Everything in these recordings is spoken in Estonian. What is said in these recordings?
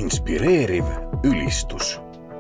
Inspireeriv ülistus.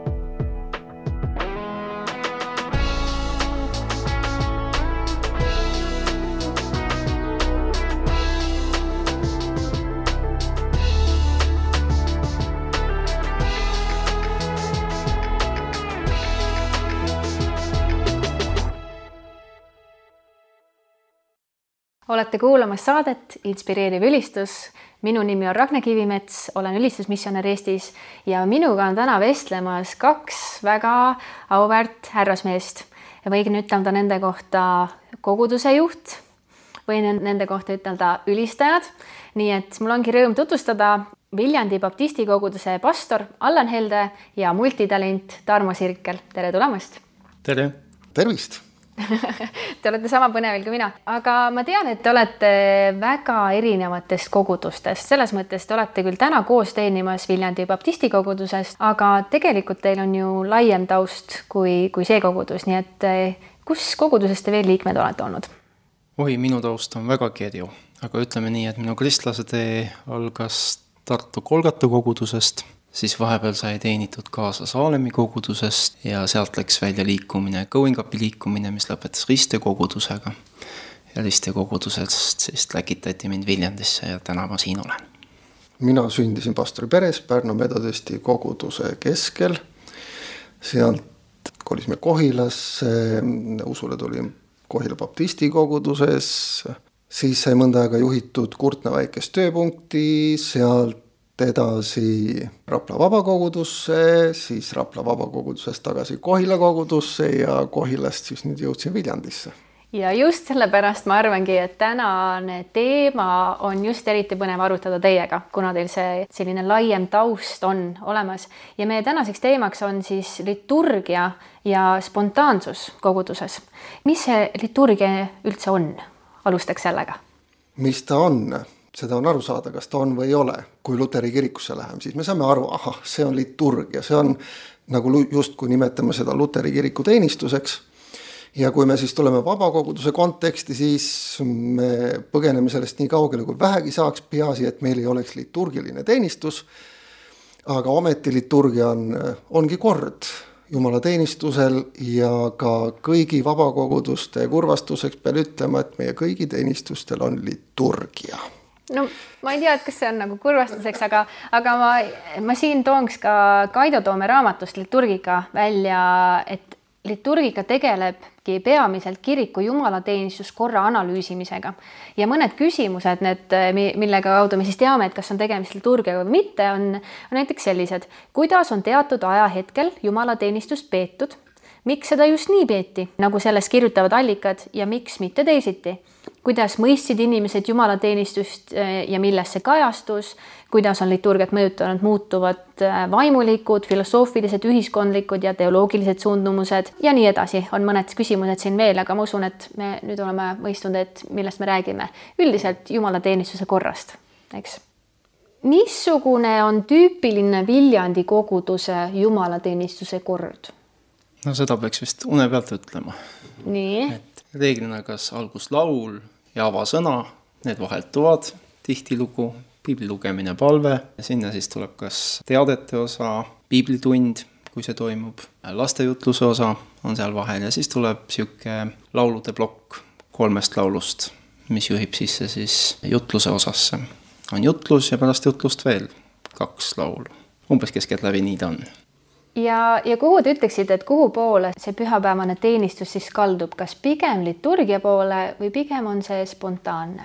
Olete kuulamas saadet Inspireeriv ülistus. Minu nimi on Ragne Kivimets, olen ülistusmissionär Eestis ja minuga on täna vestlemas kaks väga auväärt härrasmeest. Ja võin ütelda nende kohta koguduse juht või nende kohta ütelda ülistajad. Nii et mul ongi rõõm tutvustada Viljandi Baptisti koguduse pastor Allan Helde ja multitalent Tarmo Sirkel. Tere tulemast! Tere! Tervist! Te olete sama põnevil kui mina, aga ma tean, et te olete väga erinevatest kogudustest. Selles mõttes te olete küll täna koos teenimas Viljandi Baptisti kogudusest, aga tegelikult teil on ju laiem taust kui see kogudus. Nii et kus kogudusest te veel liikmed olete olnud? Oi, minu taust on väga kirju, aga ütleme nii, et minu kristlase tee algas Tartu Kolgata kogudusest. Siis vahepeal sai teenitud kaasa Saalemi kogudusest ja sealt läks välja liikumine, Kõuinkapi liikumine, mis lõpetas Riste kogudusega. Ja Riste kogudusest siis läkitati mind Viljandisse ja täna ma siin olen. Mina sündisin pastori peres Pärnu Metodisti koguduse keskel. Sealt kolisime Kohilasse, usule tuli Kohila Baptisti koguduses. Siis sai mõnda aega juhitud Kurtna väikest tööpunkti, sealt edasi Rapla vabakogudusse, siis Rapla vabakogudusest tagasi Kohila kogudusse ja Kohilast siis nüüd jõudsin Viljandisse. Ja just sellepärast ma arvangi, et tänane teema on just eriti põnev arutada teiega, kuna teil see selline laiem taust on olemas. Ja meie tänaseks teemaks on siis liturgia ja spontaansus koguduses. Mis see liturgia üldse on? Alustaks sellega. Mis ta on? Seda on aru saada, kas ta on või ei ole. Kui Luteri kirikusse läheme, siis me saame aru, see on liturgia. See on nagu just kui nimetame seda Luteri kiriku teenistuseks. Ja kui me siis tuleme vabakoguduse konteksti, siis me põgeneme sellest nii kaugele, kui vähegi saaks, peaasi, et meil ei oleks liturgiline teenistus. Aga ometi liturgia ongi kord Jumala teenistusel ja ka kõigi vabakoguduste kurvastuseks pean ütlema, et meie kõigi teenistustel on liturgia. No ma ei tea, et kas see on nagu kurvastuseks, aga ma siin toonks ka Kaido Toome raamatust liturgika välja, et liturgika tegelebki peamiselt kiriku jumalateenistuskorra analüüsimisega. Ja mõned küsimused, millega kaudu me siis teame, et kas on tegemist liturgiaga või mitte, on näiteks sellised. Kuidas on teatud ajahetkel jumalateenistust peetud? Miks seda just nii peeti, nagu sellest kirjutavad allikad ja miks mitte teisiti? Kuidas mõistsid inimesed jumalateenistust ja milles see kajastus? Kuidas on liturgiat mõjutanud muutuvad vaimulikud, filosoofilised, ühiskondlikud ja teoloogilised suundumused ja nii edasi. On mõned küsimused siin veel, aga ma usun, et me nüüd oleme mõistunud, et millest me räägime. Üldiselt jumalateenistuse korrast, eks? Missugune on tüüpiline Viljandi koguduse jumalateenistuse kord? No seda peaks vist une pealt ütlema. Nii. Et reeglina kas alguslaul ja avasõna, need vaheltuvad tihtilugu, piibli lugemine, palve. Ja sinna siis tuleb kas teadete osa, piiblitund, kui see toimub. Lastejutluse osa on seal vahel ja siis tuleb siuke laulude plokk 3 laulust, mis juhib sisse siis jutluse osasse. On jutlus ja pärast jutlust veel 2 laulu. Umbes keskelt läbi nii ta on. Ja kuhu te ütleksite, et kuhu poole see pühapäevane teenistus siis kaldub? Kas pigem liturgia poole või pigem on see spontaanne?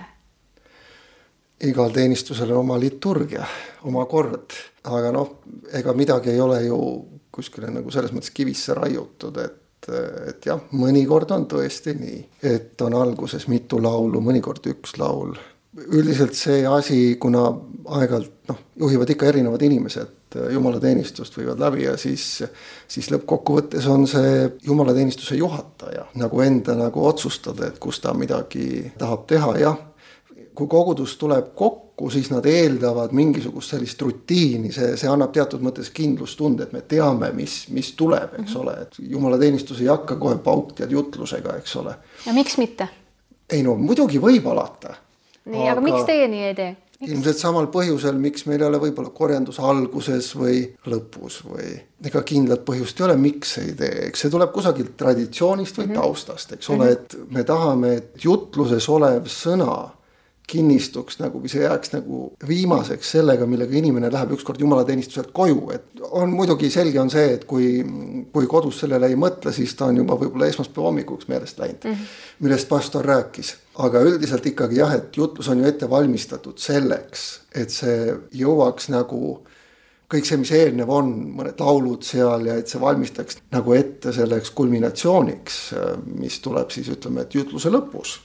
Igal teenistusel on oma liturgia, oma kord. Aga ega midagi ei ole ju kuskile nagu selles mõttes kivisse raiutud, et jah, mõnikord on tõesti nii, et on alguses mitu laulu, mõnikord 1 laul. Üldiselt see asi, kuna aegalt juhivad ikka erinevad inimesed, jumalateenistust võivad läbi ja siis lõppkokkuvõttes on see jumalateenistuse juhataja nagu enda nagu otsustada, et kus ta midagi tahab teha. Ja kui kogudus tuleb kokku, siis nad eeldavad mingisugust sellist rutiini, see annab teatud mõttes kindlustunde, et me teame, mis tuleb, eks ole. Et jumalateenistus ei hakka kohe pauktiad jutlusega, eks ole. Ja miks mitte? Ei muidugi võib alata. Nii, aga miks teie nii ei tee? Ilmselt samal põhjusel, miks meil ei ole võib-olla korjandus alguses või lõpus või ega kindlat põhjust ei ole, miks ei tee. Eks see tuleb kusagilt traditsioonist või taustast, eks ole, et me tahame, et jutluses olev sõna kinnistuks nagu, või see jääks nagu viimaseks sellega, millega inimene läheb ükskord jumalateenistuselt koju. Et on muidugi selge on see, et kui kodus sellele ei mõtle, siis ta on juba võib-olla esmaspäeva hommikuks meelest läinud, millest pastor rääkis. Aga üldiselt ikkagi jah, et jutlus on ju ette valmistatud selleks, et see jõuaks nagu kõik see, mis eelnev on, mõned laulud seal ja et see valmistaks nagu ette selleks kulminatsiooniks, mis tuleb siis ütleme, et jutluse lõpus.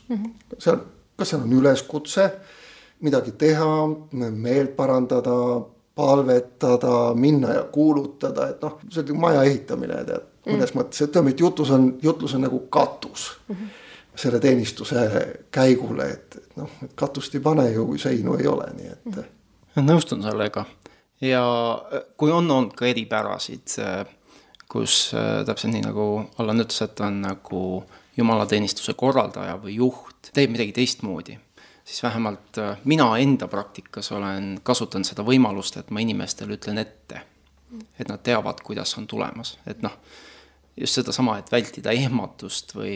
Kas seal on üleskutse, midagi teha, meelt parandada, palvetada, minna ja kuulutada, et noh, see on maja ehitamine, mõnes mõttes, et ütleme, et jutlus on nagu katus selle teenistuse käigule, et noh, et katust ei pane ju, kui seinu ei ole, nii et. Nõustun sellega ja kui on olnud ka eripärasid, kus täpselt nii nagu Allan ütles, et on nagu jumalateenistuse korraldaja või juht, teeb midagi teistmoodi, siis vähemalt mina enda praktikas olen kasutanud seda võimalust, et ma inimestele ütlen ette, et nad teavad, kuidas on tulemas. Et noh, just seda sama, et vältida ehmatust või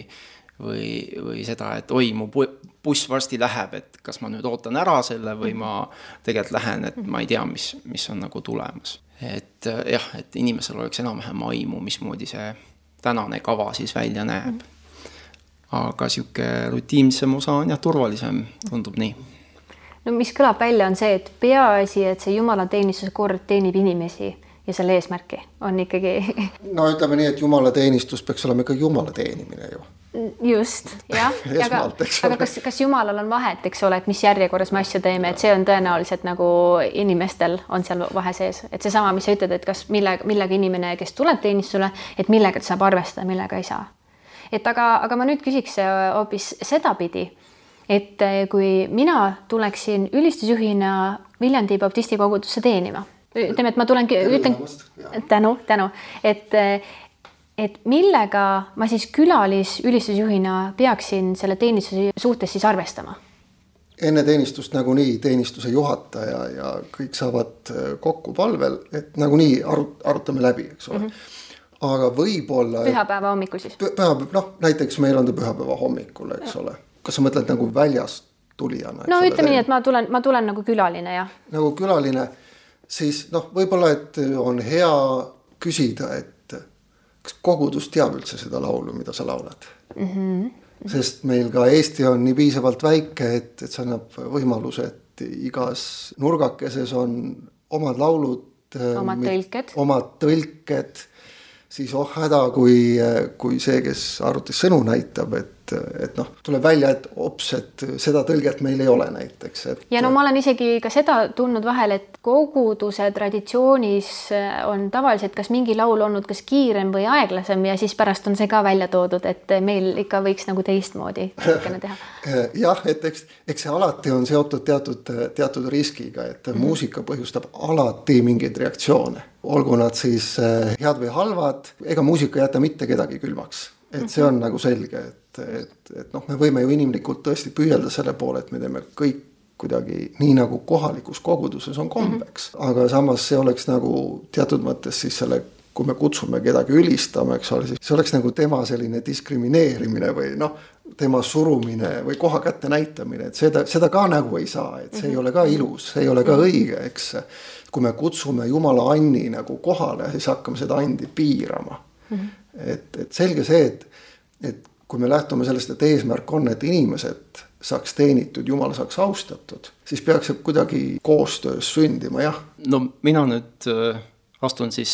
seda, et oi, mu buss varsti läheb, et kas ma nüüd ootan ära selle või ma tegelikult lähen, et ma ei tea, mis on nagu tulemas. Et jah, et inimesel oleks enam-vähem aimu, mismoodi see tänane kava siis välja näeb. Aga siuke rutiinsem osa on ja turvalisem, tundub nii. No mis kõlab välja on see, et peaasi, et see jumalateenistuse kord teenib inimesi ja selle eesmärki on ikkagi... No ütleme nii, et jumalateenistus peaks olema ikkagi jumala teenimine ju. Just, jah. Aga kas jumalal on vahet, eks ole, et mis järjekorras me asju teeme, et see on tõenäoliselt nagu inimestel on seal vahe sees. Et see sama, mis sa ütled, et kas millega inimene, kes tuleb teenistusele, et millega ta saab arvestada, millega ei saa. Et aga ma nüüd küsiks hoopis sedapidi, et kui mina tuleksin ülistusjuhina Viljandi Baptisti kogudusse teenima, ütleme, et ma tulen, ütlen tänu, et millega ma siis ülistusjuhina peaksin selle teenistuse suhtes siis arvestama? Enne teenistust nagunii teenistuse juhataja ja kõik saavad kokku palvel, et nagunii arutame läbi, eks ole. Aga võib-olla... Pühapäeva hommikul siis? Näiteks meil on ta pühapäeva hommikul, eks ole. Kas sa mõtled nagu väljast tulijana? No ütleme nii, et ma tulen nagu külaline, jah. Nagu külaline, siis võib-olla, et on hea küsida, et kas kogudus teab üldse seda laulu, mida sa laulad? Sest meil ka Eesti on nii piisavalt väike, et see annab võimaluse, et igas nurgakeses on omad laulud, omad tõlked, siis häda, kui see, kes arvutis sõnu näitab, et tuleb välja, et seda tõlget meil ei ole näiteks. Ja ma olen isegi ka seda tundnud vahel, et koguduse traditsioonis on tavaliselt kas mingi laul olnud kas kiirem või aeglasem ja siis pärast on see ka välja toodud, et meil ikka võiks nagu teistmoodi teha. Jah, et eks see alati on seotud teatud riskiga, et muusika põhjustab alati mingeid reaktsioone. Olgu nad siis head või halvad, ega muusika jäta mitte kedagi külmaks. Et see on nagu selge, et me võime ju inimlikult tõesti püüelda selle poole, et me teeme kõik kuidagi nii nagu kohalikus koguduses on kombeks. Aga samas see oleks nagu teatud mõttes siis selle, kui me kutsume kedagi ülistama, eks ole, siis see oleks nagu tema selline diskrimineerimine või tema surumine või koha kätte näitamine, et seda ka nagu ei saa, et see ei ole ka ilus, see ei ole ka õige, eks. Kui me kutsume Jumala anni nagu kohale, siis hakkame seda andi piirama. Et selge see, et kui me lähtume sellest, et eesmärk on, et inimesed saaks teenitud, Jumala saaks austatud, siis peaks see kuidagi koostöös sündima, jah. No mina nüüd astun siis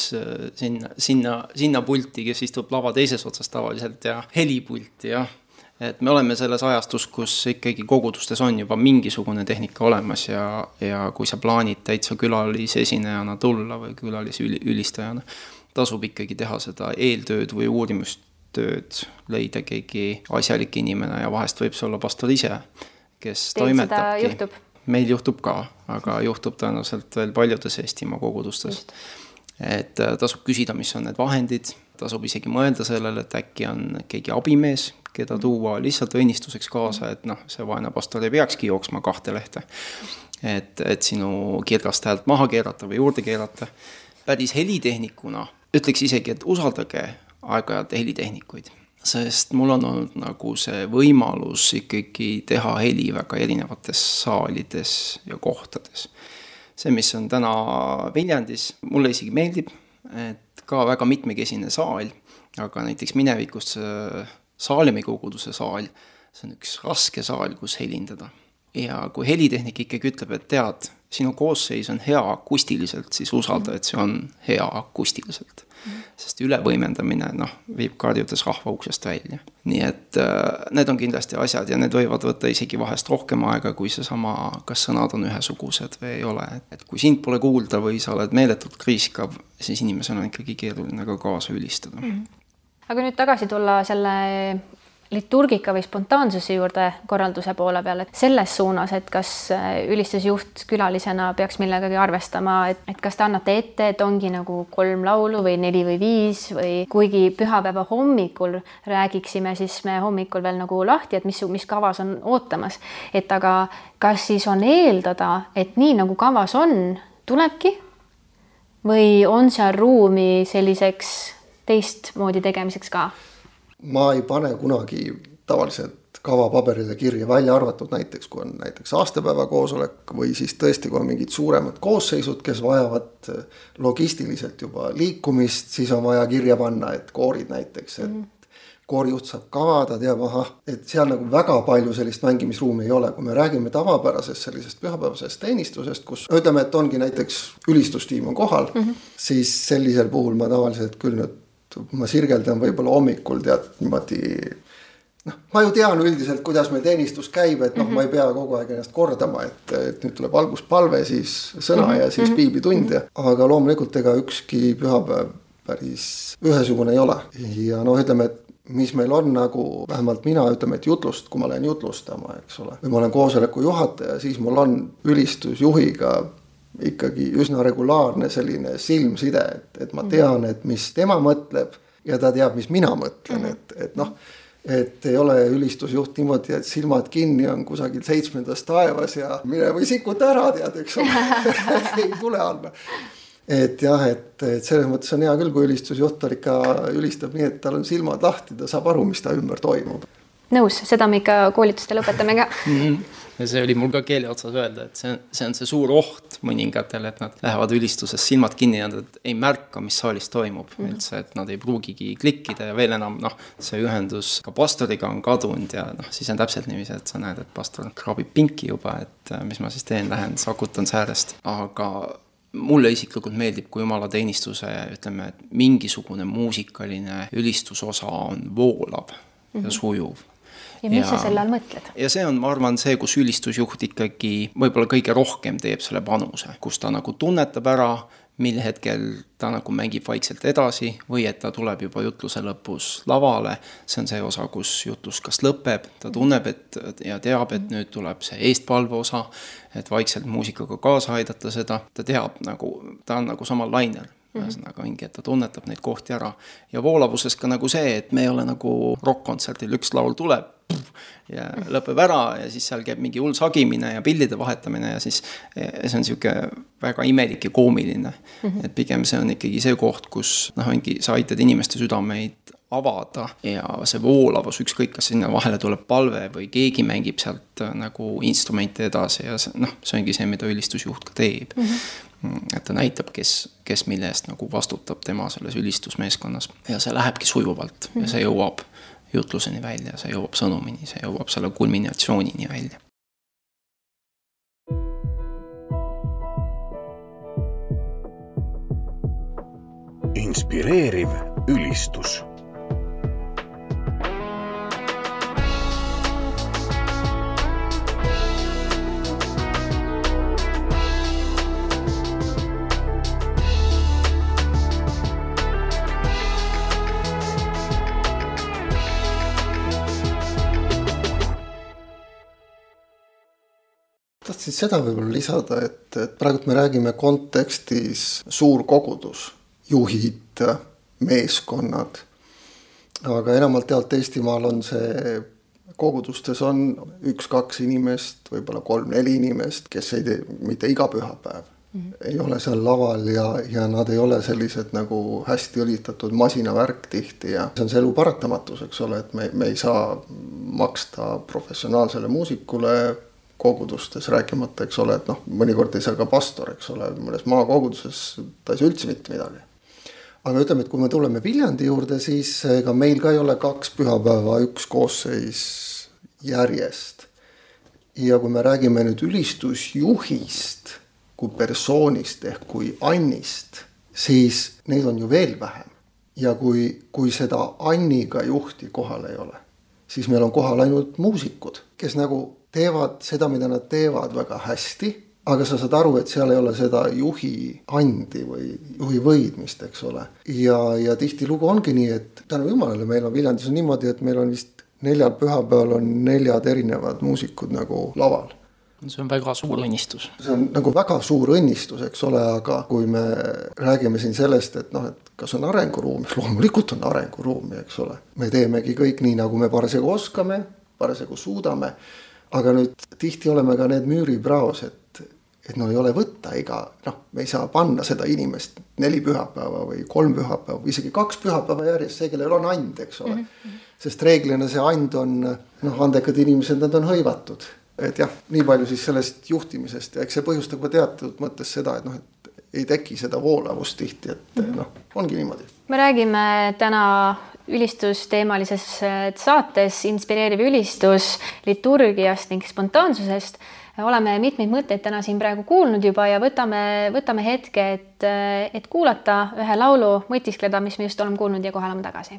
sinna pulti, kes istub lava teises otsas tavaliselt ja helipulti, jah. Et me oleme selles ajastus, kus ikkagi kogudustes on juba mingisugune tehnika olemas ja kui sa plaanid täitsa külalisesinejana tulla või külalisülistajana, tasub ikkagi teha seda eeltööd või uurimustööd, leida keegi asjalik inimene ja vahest võib see olla pastor ise, kes toimetabki. Meil juhtub ka, aga juhtub tõenäoliselt veel paljudes Eestimaa kogudustes. Et tasub küsida, mis on need vahendid, tasub isegi mõelda sellele, et äkki on keegi abimees, keda tuua lihtsalt õnnistuseks kaasa, et see vaene pastor ei peakski jooksma 2 lehte. Et sinu kirgast häält maha keerata või juurde keerata. Päris helitehnikuna ütleks isegi, et usaldage aeg-ajalt helitehnikuid, sest mul on olnud nagu see võimalus ikkagi teha heli väga erinevates saalides ja kohtades. See, mis on täna Viljandis, mulle isegi meeldib, et ka väga mitmekesine saal, aga näiteks minevikust Saalemi koguduse saal, see on üks raske saal, kus helindada. Ja kui helitehnik ikkagi ütleb, et tead, sinu koosseis on hea akustiliselt, siis usalda, et see on hea akustiliselt. Sest ülevõimendamine viib karjudes rahva uksest välja. Nii et need on kindlasti asjad ja need võivad võtta isegi vahest rohkem aega, kui see sama, kas sõnad on ühesugused või ei ole. Et kui sind pole kuulda või sa oled meeletult kriiskav, siis inimesel on ikkagi keeruline ka kaasa ülistada. Aga nüüd tagasi tulla selle liturgika või spontaansuse juurde korralduse poole peal, et selles suunas, et kas ülistusjuht külalisena peaks millegagi arvestama, et kas te annate ette, et ongi nagu 3 laulu või 4 või 5 või kuigi pühapäeva hommikul räägiksime, siis me hommikul veel nagu lahti, et mis kavas on ootamas. Et aga kas siis on eeldada, et nii nagu kavas on, tulebki või on seal ruumi selliseks teistmoodi tegemiseks ka? Ma ei pane kunagi tavaliselt kavapaberile kirja, välja arvatud näiteks, kui on näiteks aastapäeva koosolek või siis tõesti, kui on mingid suuremad koosseisud, kes vajavad logistiliselt juba liikumist, siis on vaja kirja panna, et koorid näiteks, et koorijuht saab kava, ta teab, et seal nagu väga palju sellist mängimisruumi ei ole. Kui me räägime tavapärasest sellisest pühapäevasest teenistusest, kus ütleme, et ongi näiteks ülistustiim on kohal, siis sellisel puhul ma tavaliselt küll nüüd ma sirgeldan võib-olla hommikul tead niimoodi, ma ju tean üldiselt, kuidas meil teenistus käib, et ma ei pea kogu aeg ennast kordama, et nüüd tuleb alguspalve, siis sõna ja siis piiblitund, aga loomulikult ega ükski pühapäev päris ühesugune ei ole ja ütleme, et mis meil on nagu, vähemalt mina ütleme, et jutlust, kui ma lähen jutlustama, eks ole, või ma olen koosoleku juhataja, siis mul on ülistusjuhiga ikkagi üsna regulaarne selline silmside, et ma tean, et mis tema mõtleb ja ta teab, mis mina mõtlen, et ei ole ülistusjuht niimoodi, et silmad kinni on kusagil 7. taevas ja mine või sikuta ära tead, eks ole, ei tule alla. Et jah, et selles mõttes on hea küll, kui ülistusjuht ikka ülistab nii, et tal on silmad lahti, ta saab aru, mis ta ümber toimub. Nõus, seda me ikka koolitustel õpetame ka. Ja see oli mul ka keele otsas öelda, et see on see suur oht mõningatel, et nad lähevad ülistuses silmad kinni ja nad ei märka, mis saalis toimub. Üldse, et nad ei pruugigi klikkida ja veel enam see ühendus ka pastoriga on kadunud ja siis on täpselt niiviisi, et sa näed, et pastor kraabib pinki juba, et mis ma siis teen, lähen sakutan säärest. Aga mulle isiklikult meeldib, kui jumala teenistuse, ütleme, et mingisugune muusikaline ülistusosa on voolav ja sujuv. Ja mis sa selle all mõtled? Ja see on, ma arvan, see, kus ülistusjuht ikkagi võib-olla kõige rohkem teeb selle panuse, kus ta nagu tunnetab ära, mil hetkel ta nagu mängib vaikselt edasi või et ta tuleb juba jutluse lõpus lavale. See on see osa, kus jutlus kas lõpeb, ta tunneb ja teab, et nüüd tuleb see eestpalve osa, et vaikselt muusikaga kaasa aidata seda. Ta teab nagu, ta on nagu samal lainel. Ühesõnaga ongi, et ta tunnetab neid kohti ära. Ja voolavuses ka nagu see, et me ei ole nagu rock-kontserdil, üks laul tuleb ja lõpeb ära ja siis seal käib mingi hull sagimine ja pillide vahetamine ja siis see on siuke väga imelik ja koomiline. Et pigem see on ikkagi see koht, kus ongi, sa aitad inimeste südameid avada ja see voolavus, ükskõik kas sinna vahele tuleb palve või keegi mängib sealt nagu instrumente edasi ja see ongi see, mida ülistusjuht ka teeb. Et ta näitab, kes mille eest nagu vastutab tema selles ülistusmeeskonnas ja see lähebki sujuvalt ja see jõuab jutluseni välja, see jõuab sõnumini, see jõuab selle kulminatsioonini välja. Inspireeriv ülistus. Tahtsin seda võib-olla lisada, et praegu me räägime kontekstis suur kogudus, juhid, meeskonnad. aga enamalt tealt Eestimaal on see, kogudustes on 1-2 inimest, võib-olla 3-4 inimest, kes ei tee mitte iga pühapäev. Ei ole seal laval ja nad ei ole sellised nagu hästi õlitatud masinavärk tihti ja see on see elu paratamatus, eks ole, et me ei saa maksta professionaalsele muusikule kogudustes rääkimata, eks ole, et mõnikord ei saa ka pastor, eks ole, mõnes maakoguduses ta ei saa üldse mitte midagi. Aga ütleme, et kui me tuleme Viljandi juurde, siis ega meil ka ei ole 2 pühapäeva 1 koosseis järjest. Ja kui me räägime nüüd ülistusjuhist kui persoonist ehk kui Annist, siis neid on ju veel vähem. Ja kui seda Anniga juhti kohal ei ole, siis meil on kohal ainult muusikud, kes nagu teevad seda, mida nad teevad väga hästi, aga sa saad aru, et seal ei ole seda juhi andi või juhi võidmist, eks ole. Ja tihtilugu ongi nii, et tänu jumalale meil on Viljandis on niimoodi, et meil on vist 4 pühapäeval on 4 erinevad muusikud nagu laval. See on väga suur õnnistus. See on nagu väga suur õnnistus, eks ole, aga kui me räägime siin sellest, et et kas on arenguruum, loomulikult on arenguruumi, eks ole. Me teemegi kõik nii, nagu me parasjagu oskame, parasjagu suudame, aga nüüd tihti oleme ka need müüripraos, et ei ole võtta me ei saa panna seda inimest 4 pühapäeva või 3 pühapäeva, isegi 2 pühapäeva järjest, see, kellel on and, eks ole. Sest reeglina see and on, andekad inimesed, nad on hõivatud. Et jah, nii palju siis sellest juhtimisest ja eks see põhjustab ka teatud mõttes seda, et ei teki seda voolavust tihti, et ongi niimoodi. Me räägime täna ülistusteemalises saates inspireeriv ülistus liturgiast ning spontaansusest. Oleme mitmeid mõtteid täna siin praegu kuulnud juba ja võtame hetke, et kuulata ühe laulu, mõtiskleda, mis me just oleme kuulnud ja kohe oleme tagasi.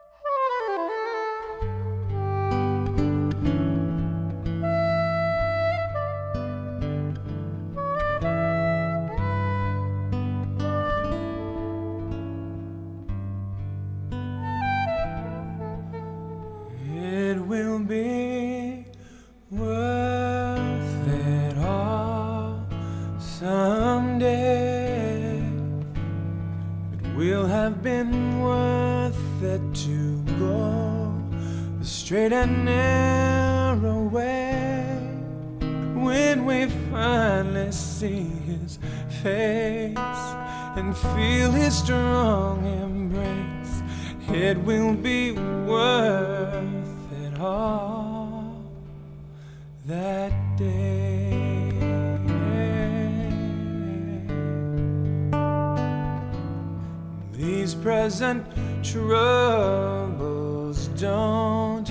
Straight and narrow way when we finally see his face and feel his strong embrace, it will be worth it all that day. These present troubles don't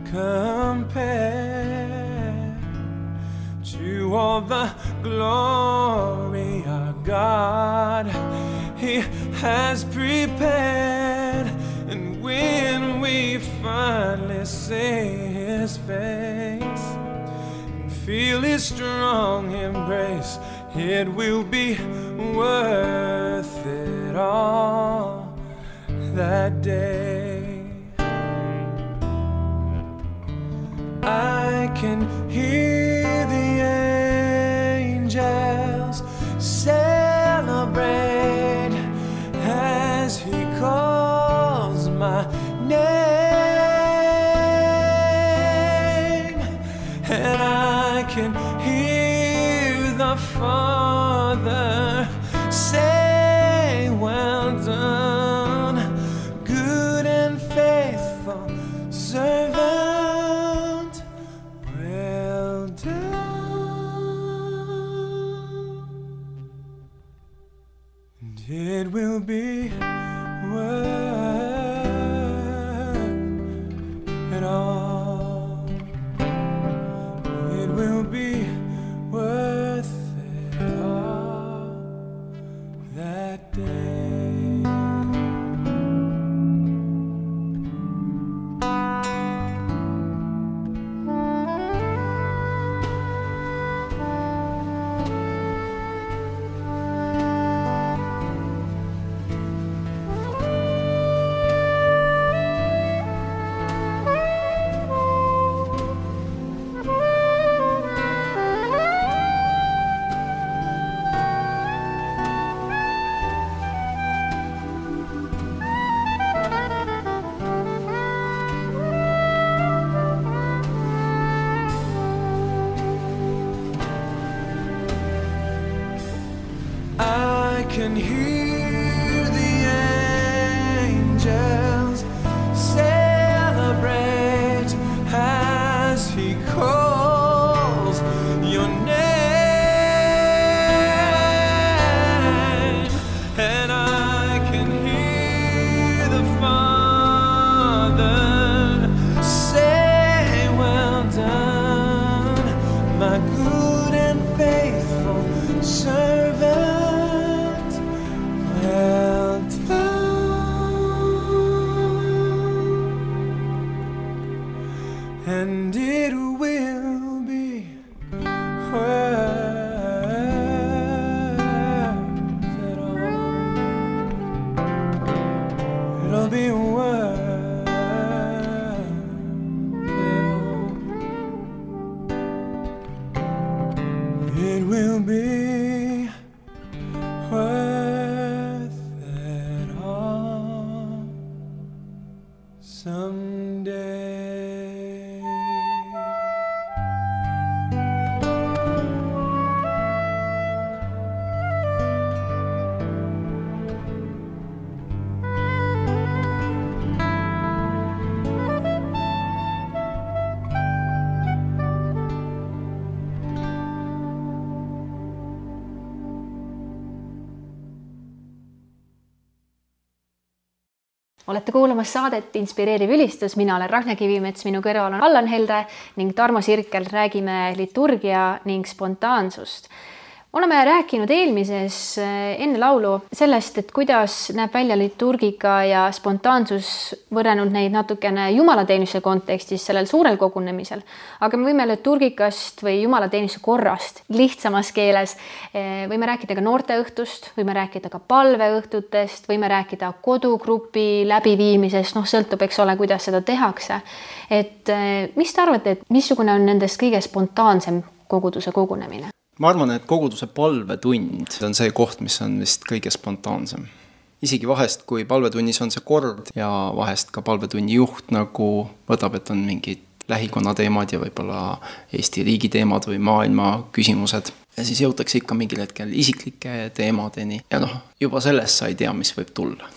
compare to all the glory our God He has prepared. And when we finally see His face and feel His strong embrace, it will be worth it all that day. I can hear the angels celebrate as He calls my name, and I can hear the Father say, "Well done, good and faithful servant." It will be worth it all. It will be worth it all that day. can hear the angels celebrate as he calls your name, and I can hear the Father say, well done, my good and faithful servant, well done. And it will be worth it all. It'll be worth it all. It will be worth it all someday. Olete kuulamas saadet Inspireeriv ülistus, mina olen Ragne Kivimets, minu kõrval on Allan Helde ning Tarmo Sirkel, räägime liturgia ning spontaansust. Oleme rääkinud eelmises enne laulu sellest, et kuidas näeb välja liturgika ja spontaansus, võrrelnud neid natukene jumalateenistuse kontekstis sellel suurel kogunemisel. Aga me võime liturgikast või jumalateenistuse korrast lihtsamas keeles, võime rääkida ka noorteõhtust, võime rääkida ka palveõhtutest, võime rääkida kodugrupi läbiviimisest, sõltub, eks ole, kuidas seda tehakse. Et mis te arvate, et missugune on nendest kõige spontaansem koguduse kogunemine? Ma arvan, et koguduse palvetund on see koht, mis on vist kõige spontaansem. Isegi vahest, kui palvetunnis on see kord ja vahest ka palvetunni juht nagu võtab, et on mingid lähikonna teemad ja võib-olla Eesti riigi teemad või maailma küsimused. Ja siis jõutakse ikka mingil hetkel isiklike teemadeni ja juba sellest sa ei tea, mis võib tulla.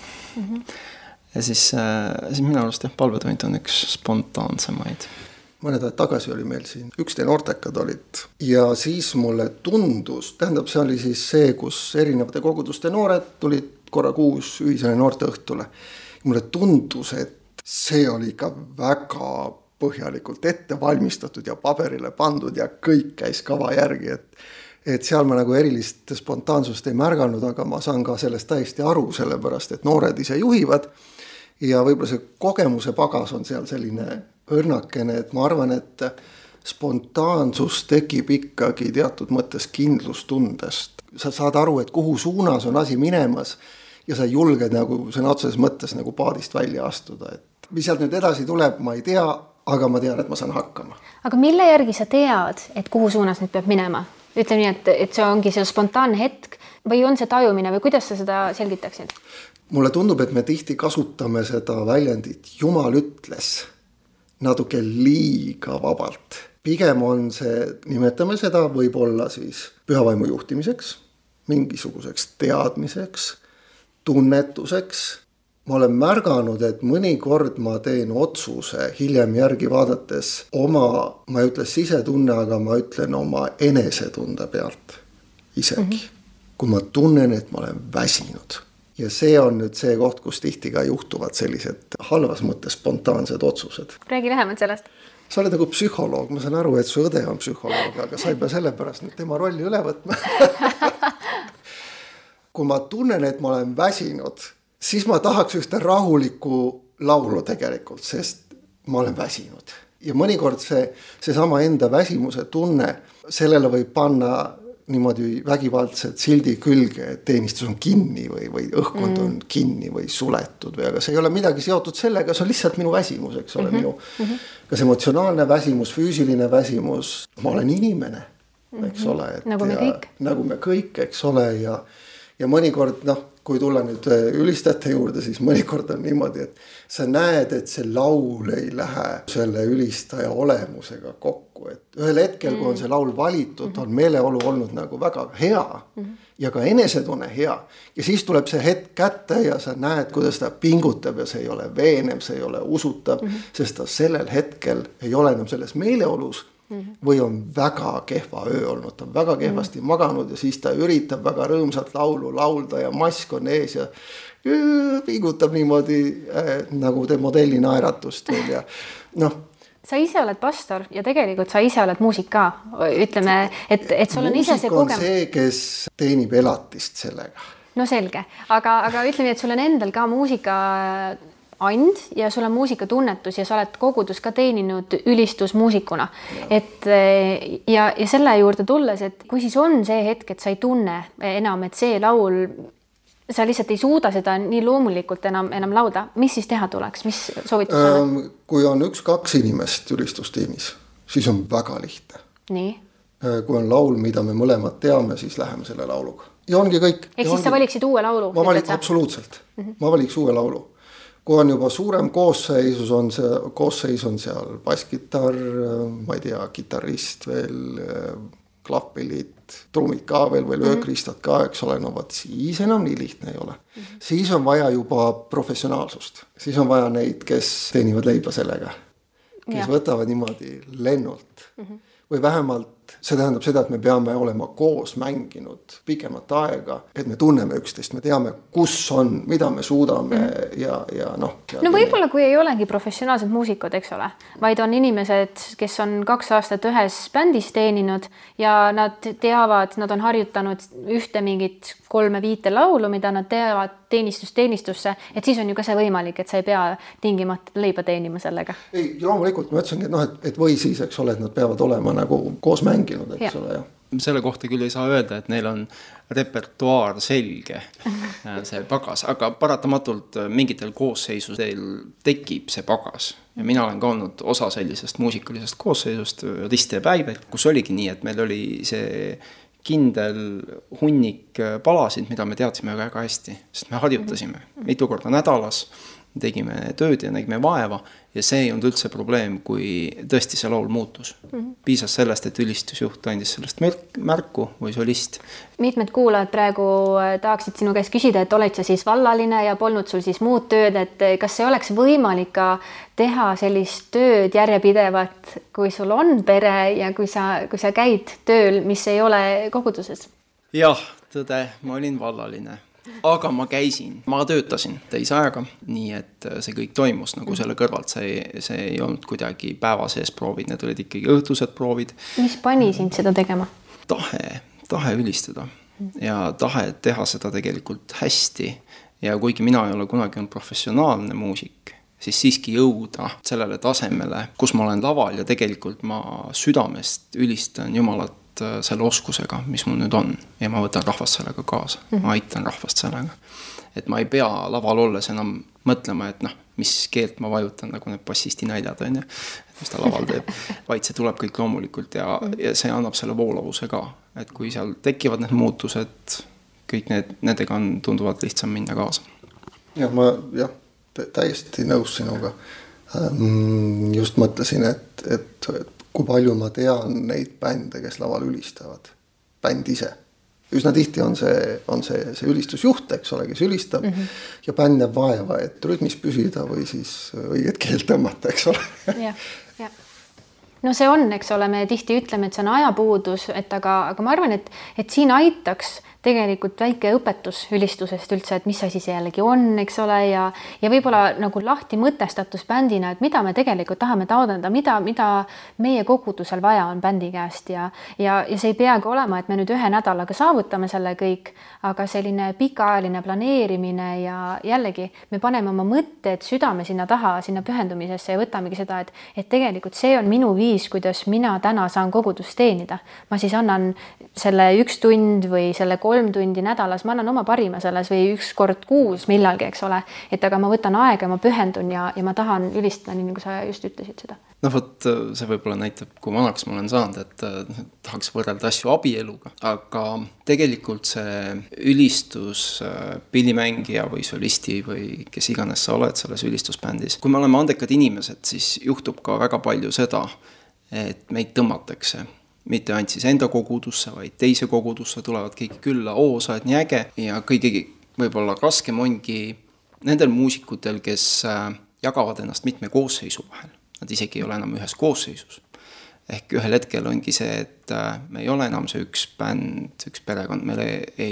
Ja siis minu arust palvetund on üks spontaansemaid. Mõned ajad tagasi oli meil siin 11 noortekad olid ja siis mulle tundus, see oli siis see, kus erinevate koguduste noored tulid korra kuus ühisele noorteõhtule. Mulle tundus, et see oli ikka väga põhjalikult ette valmistatud ja paberile pandud ja kõik käis kava järgi, et seal ma nagu erilist spontaansust ei märganud, aga ma saan ka sellest täiesti aru, sellepärast, et noored ise juhivad ja võib-olla see kogemuse pagas on seal selline õrnakene, et ma arvan, et spontaansus tekib ikkagi teatud mõttes kindlustundest. Sa saad aru, et kuhu suunas on asi minemas ja sa julged nagu sõna otseses mõttes nagu paadist välja astuda. Et mis sealt nüüd edasi tuleb, ma ei tea, aga ma tean, et ma saan hakkama. Aga mille järgi sa tead, et kuhu suunas nüüd peab minema? Ütle nii, et see ongi see spontaanne hetk või on see tajumine või kuidas sa seda selgitaksid? Mulle tundub, et me tihti kasutame seda väljendit Jumal ütles natuke liiga vabalt. Pigem on see, nimetame seda võib-olla siis pühavaimu juhtimiseks, mingisuguseks teadmiseks, tunnetuseks. Ma olen märganud, et mõnikord ma teen otsuse hiljem järgi vaadates oma, ma ei ütle sisetunne, aga ma ütlen oma enesetunde pealt isegi. Kui ma tunnen, et ma olen väsinud. Ja see on nüüd see koht, kus tihti ka juhtuvad sellised halvas mõttes spontaansed otsused. Räägi lähemalt sellest. Sa oled nagu psühholoog, ma saan aru, et su õde on psühholoog, aga sa ei pea sellepärast nüüd tema rolli üle võtma. Kui ma tunnen, et ma olen väsinud, siis ma tahaks ühte rahulikku laulu tegelikult, sest ma olen väsinud. Ja mõnikord seesama enda väsimuse tunne, sellele võib panna niimoodi vägivaldselt sildi külge, et teenistus on kinni või õhkkond on kinni või suletud või, aga see ei ole midagi seotud sellega, see on lihtsalt minu väsimus, eks ole, minu kas emotsionaalne väsimus, füüsiline väsimus, ma olen inimene, eks ole. Nagu me kõik. Nagu me kõik, eks ole, ja mõnikord, kui tulla nüüd ülistajate juurde, siis mõnikord on niimoodi, et sa näed, et see laul ei lähe selle ülistaja olemusega kokku, et ühel hetkel, kui on see laul valitud, on meeleolu olnud nagu väga hea ja ka enesetunne hea ja siis tuleb see hetk kätte ja sa näed, kuidas ta pingutab ja see ei ole veenev, see ei ole usutav, sest ta sellel hetkel ei ole enam selles meeleolus või on väga kehva öö olnud, ta on väga kehvasti maganud ja siis ta üritab väga rõõmsalt laulu laulda ja mask on ees ja pingutab niimoodi nagu te modelli naeratust ja noh. Sa ise oled pastor ja tegelikult sa ise oled muusik ka, ütleme, et sul on ise see kogemus. Muusik on see, kes teenib elatist sellega. No selge, aga ütleme, et sul on endal ka muusika and ja sul on muusikatunnetus ja sa oled kogudus ka teeninud ülistusmuusikuna. Et ja selle juurde tulles, et kui siis on see hetk, et sa ei tunne enam, et see laul, sa lihtsalt ei suuda seda nii loomulikult enam laulda, mis siis teha tuleks, mis soovitus on? Kui on 1-2 inimest ülistustiimis, siis on väga lihtne. Nii? Kui on laul, mida me mõlemad teame, siis läheme selle lauluga. Ja ongi kõik. Ehk siis sa valiksid uue laulu? Absoluutselt. Ma valiks uue laulu. Kui on juba suurem koosseis on seal basskitarr, ma ei tea, kitarrist veel, klahvpillid, trummid ka veel või löökristad ka, eks ole, no vaat siis enam nii lihtne ei ole. Siis on vaja juba professionaalsust. Siis on vaja neid, kes teenivad leiba sellega, kes võtavad niimoodi lennult. Või vähemalt see tähendab seda, et me peame olema koos mänginud pikemat aega, et me tunneme üksteist, me teame, kus on, mida me suudame ja noh. No võib-olla kui ei olegi professionaalsed muusikud, eks ole, vaid on inimesed, kes on 2 aastat ühes bändis teeninud ja nad teavad, nad on harjutanud ühte mingit 3-5 laulu, mida nad teavad teenistusse, et siis on ju ka see võimalik, et sa ei pea tingimata leiba teenima sellega. Ei, loomulikult ma ütlesingi, et või siis, eks ole, et nad peavad olema nagu koos mänginud, eks ole, jah. Selle kohta küll ei saa öelda, et neil on repertuaar selge, see pagas, aga paratamatult mingitel koosseisudel tekib see pagas. Ja mina olen ka olnud osa sellisest muusikalisest koosseisust Riste ja Päivel, kus oligi nii, et meil oli see kindel hunnik palasid, mida me teadsime väga hästi, sest me harjutasime mitu korda nädalas, tegime tööd ja nägime vaeva ja see ei olnud üldse probleem, kui tõesti see laul muutus. Piisas sellest, et ülistusjuht andis sellest märku või solist. Mitmed kuulajad praegu tahaksid sinu käest küsida, et oled sa siis vallaline ja polnud sul siis muud tööd, et kas see oleks võimalik ka teha sellist tööd järjepidevat, kui sul on pere ja kui sa käid tööl, mis ei ole koguduses? Jah, tõde, ma olin vallaline. Aga ma töötasin täisajaga, nii et see kõik toimus nagu selle kõrvalt, see ei olnud kuidagi päeva sees proovid, need olid ikkagi õhtused proovid. Mis pani sind seda tegema? Tahe ülistada ja tahe teha seda tegelikult hästi ja kuigi mina ei ole kunagi olnud professionaalne muusik, siis siiski jõuda sellele tasemele, kus ma olen laval ja tegelikult ma südamest ülistan Jumalat selle oskusega, mis mul nüüd on ja ma võtan rahvast sellega kaasa, ma aitan rahvast sellega, et ma ei pea laval olles enam mõtlema, et mis keelt ma vajutan, nagu need bassisti näidad on ja mis ta laval teeb, vaid see tuleb kõik loomulikult ja see annab selle voolavuse ka, et kui seal tekivad need muutused, kõik nendega on tunduvalt lihtsam minna kaasa. Ma täiesti nõus sinuga just mõtlesin, et kui palju ma tean neid bände, kes laval ülistavad. Bänd ise. Üsna tihti on see ülistusjuht, eks ole, kes ülistab ja bänd näeb vaeva, et rütmis püsida või siis õiget keelt tõmmata, eks ole. Ja. No see on, eks ole, me tihti ütleme, et see on ajapuudus, aga ma arvan, et siin aitaks tegelikult väike õpetus ülistusest üldse, et mis asi see jällegi on, eks ole, ja võib-olla nagu lahti mõtestatus bändina, et mida me tegelikult tahame taotleda, mida meie kogudusel vaja on bändi käest ja see ei peagi olema, et me nüüd 1 nädalaga saavutame selle kõik, aga selline pikaajaline planeerimine ja jällegi me paneme oma mõtted südame sinna taha, sinna pühendumisesse ja võtamegi seda, et tegelikult see on minu viis, kuidas mina täna saan kogudust teenida. Ma siis annan selle 1 tund või selle 3 3 tundi nädalas, ma annan oma parima selles või 1 kord kuus millalgi, eks ole, et aga ma võtan aega, ma pühendun ja ma tahan ülistada, nii nagu sa just ütlesid seda. No vot, see võib-olla näitab, kui vanaks ma olen saanud, et tahaks võrrelda asju abieluga, aga tegelikult see ülistus pillimängija või solisti või kes iganes sa oled selles ülistusbändis. Kui me oleme andekad inimesed, siis juhtub ka väga palju seda, et meid tõmmatakse. Mitte ainult siis enda kogudusse, vaid teise kogudusse tulevad keegi külla, sa oled nii äge ja kõige võib-olla raskem ongi nendel muusikutel, kes jagavad ennast mitme koosseisu vahel. Nad isegi ei ole enam ühes koosseisus. Ehk ühel hetkel ongi see, et me ei ole enam see üks bänd, üks perekond, meile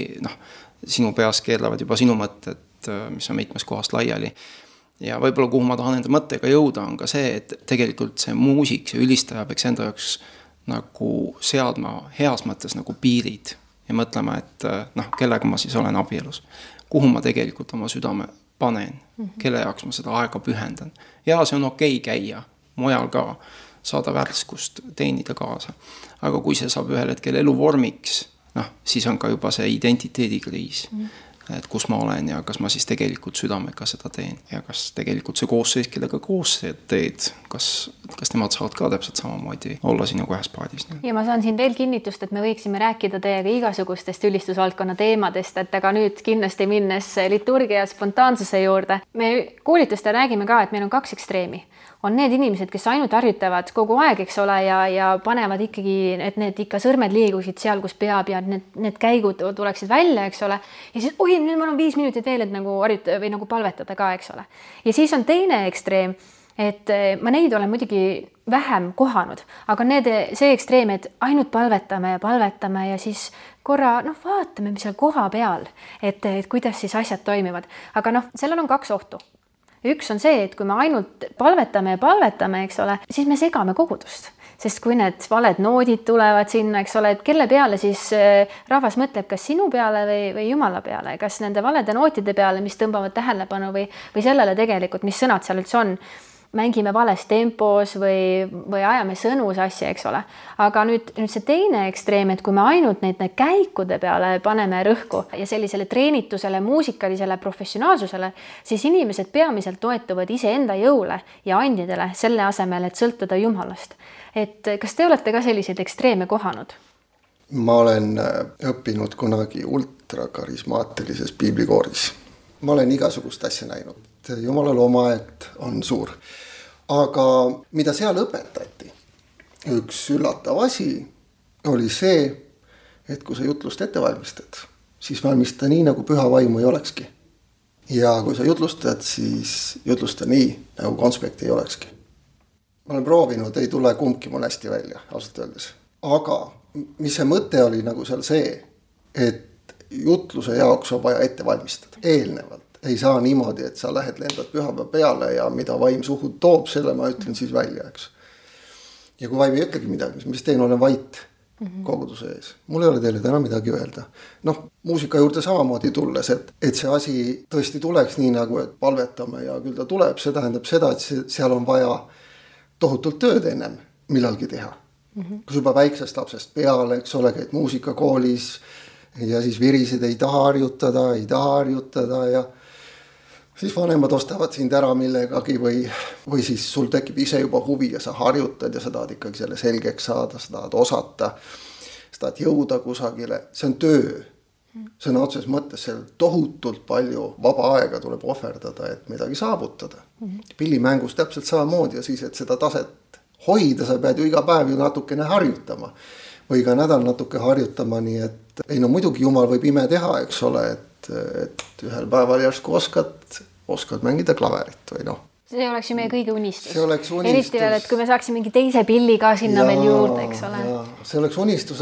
sinu peas keerlevad juba sinu mõtted, mis on mitmes kohast laiali. Ja võib-olla kuhu ma tahan enda mõttega jõuda on ka see, et tegelikult see muusik, see ülistaja peaks enda jaoks nagu seadma heas mõttes nagu piirid ja mõtlema, et kellega ma siis olen abielus. Kuhu ma tegelikult oma südame panen, kelle jaoks ma seda aega pühendan. Ja see on okei käia mujal ka, saada värskust, teenida kaasa. Aga kui see saab ühel hetkel eluvormiks, siis on ka juba see identiteedikriis, et kus ma olen ja kas ma siis tegelikult südamega seda teen. Ja kas tegelikult see koosseis, kellega koos teed, kas nemad saavad ka täpselt samamoodi olla sinuga ühes paadis. Ja ma saan siin veel kinnitust, et me võiksime rääkida teiega igasugustest ülistusvaldkonna teemadest, et aga nüüd kindlasti minnes liturgia ja spontaansuse juurde. Me koolitustel räägime ka, et meil on 2 ekstreemi. On need inimesed, kes ainult harjutavad kogu aeg, eks ole, ja panevad ikkagi, et need ikka sõrmed liigusid seal, kus peab ja need käigud tuleksid välja, eks ole. Ja siis, nüüd mul on 5 minutit veel, et nagu harjutada või nagu palvetada ka, eks ole. Ja siis on teine ekstreem, et ma neid olen muidugi vähem kohanud, aga see ekstreem, et ainult palvetame ja siis korra vaatame, mis seal koha peal, et kuidas siis asjad toimivad. Aga sellel on 2 ohtu. Üks on see, et kui me ainult palvetame, eks ole, siis me segame kogudust. Sest kui need valed noodid tulevad sinna, eks ole, et kelle peale siis rahvas mõtleb, kas sinu peale või Jumala peale, kas nende valede nootide peale, mis tõmbavad tähelepanu või sellele tegelikult, mis sõnad seal üldse on. Mängime vales tempos või ajame sõnu sassi, eks ole. Aga nüüd see teine ekstreem, et kui me ainult neid käikude peale paneme rõhku ja sellisele treenitusele, muusikalisele, professionaalsusele, siis inimesed peamiselt toetuvad iseenda jõule ja andidele selle asemel, et sõltuda Jumalast. Et kas te olete ka selliseid ekstreeme kohanud? Ma olen õppinud kunagi ultrakarismaatilises piiblikooris. Ma olen igasugust asja näinud. Jumalal oma aeg on suur. Aga mida seal õpetati, üks üllatav asi oli see, et kui sa jutlust ette valmistad, siis valmista nii, nagu püha vaimu ei olekski. Ja kui sa jutlustad, siis jutlusta nii, nagu konspekti ei olekski. Ma olen proovinud, ei tule kumbki mul hästi välja, ausalt öeldes. Aga mis see mõte oli nagu seal see, et jutluse jaoks on vaja ette valmistada eelnevalt. Ei saa niimoodi, et sa lähed lendad pühapäeva peale ja mida vaim suhu toob, selle ma ütlen siis välja, eks. Ja kui vaim ei ütlegi midagi, mis teen, olen vait koguduse ees. Mul ei ole teile täna midagi öelda. Muusika juurde samamoodi tulles, et see asi tõesti tuleks nii nagu, et palvetame ja küll ta tuleb, see tähendab seda, et seal on vaja tohutult tööd ennem millalgi teha. Kui juba väiksest lapsest peale, eks ole, käid muusikakoolis ja siis virisid ei taha harjutada ja siis vanemad ostavad sind ära millegagi või siis sul tekib ise juba huvi ja sa harjutad ja sa tahad ikkagi selle selgeks saada, sa tahad osata, sa tahad jõuda kusagile. See on töö. Sõna otseses mõttes seal tohutult palju vaba aega tuleb ohverdada, et midagi saavutada. Pillimängus täpselt samamoodi ja siis, et seda taset hoida, sa pead ju iga päev ju natukene harjutama või iga nädal natuke harjutama, nii et muidugi Jumal võib ime teha, eks ole, et ühel päeval järsku oskad mängida klaverit või See oleks ju meie kõige unistus. See oleks unistus. Eriti veel, et kui me saaksime mingi teise pilli ka sinna veel juurde, eks ole. See oleks unistus,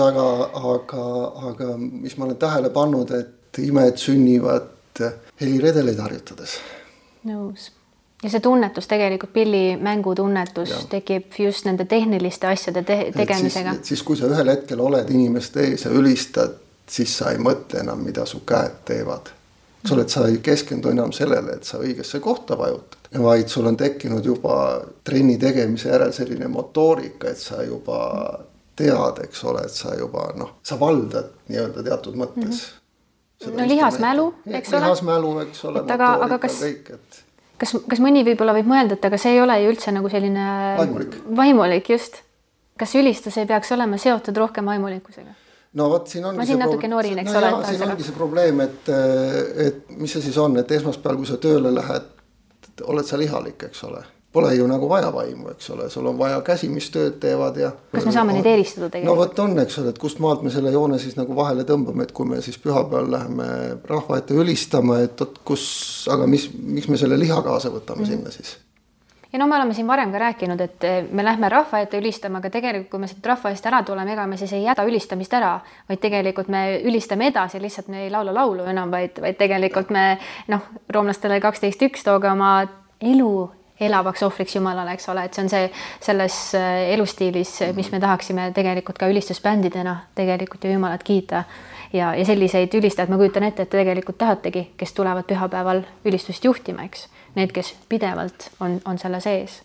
aga mis ma olen tähele pannud, et imed sünnivad heliredeleid harjutades. Nõus. Ja see tunnetus tegelikult, pillimängu tunnetus tekib just nende tehniliste asjade tegemisega. Siis kui sa ühel hetkel oled inimeste ees ja ülistad, siis sa ei mõtle enam, mida su käed teevad. Sa ei keskendu enam sellele, et sa õigesse kohta vajutad, vaid sul on tekkinud juba trenni tegemise järel selline motoorika, et sa juba tead, eks ole, et sa juba sa valdad nii-öelda teatud mõttes. No lihasmälu, eks ole. Lihasmälu, eks ole, aga kas mõni võib-olla võib mõelda, et aga see ei ole ju üldse nagu selline vaimulik just. Kas ülistus ei peaks olema seotud rohkem vaimulikkusega? No vot, siin ongi siin natuke norin, eks ole. Siin ongi see probleem, et mis see siis on, et esmaspäeval, kui sa tööle lähed, oled sa lihalik, eks ole. Pole ju nagu vaja vaimu, eks ole. Sul on vaja käsi, mis tööd teevad ja... Kas me saame neid eristada tegelikult? No vot on, eks ole, et kust maalt me selle joone siis nagu vahele tõmbame, et kui me siis pühapäeval läheme rahva ette ülistama, et aga miks me selle liha kaasa võtame sinna siis? Ja no me oleme siin varem ka rääkinud, et me lähme rahva ette ülistama, aga tegelikult kui me siit rahva eest ära tuleme, ega me siis ei jäta ülistamist ära, vaid tegelikult me ülistame edasi, lihtsalt me ei laula laulu enam, vaid tegelikult me roomlastele 12.1 tooga oma elu elavaks ohvriks Jumalale, eks ole, et see on selles elustiilis, mis me tahaksime tegelikult ka ülistusbändidena tegelikult ju Jumalat kiita ja selliseid ülistajad ma kujutan ette, et tegelikult tahategi, kes tulevad pühapäeval ülistust juhtima, eks. Need, kes pidevalt on selle sees.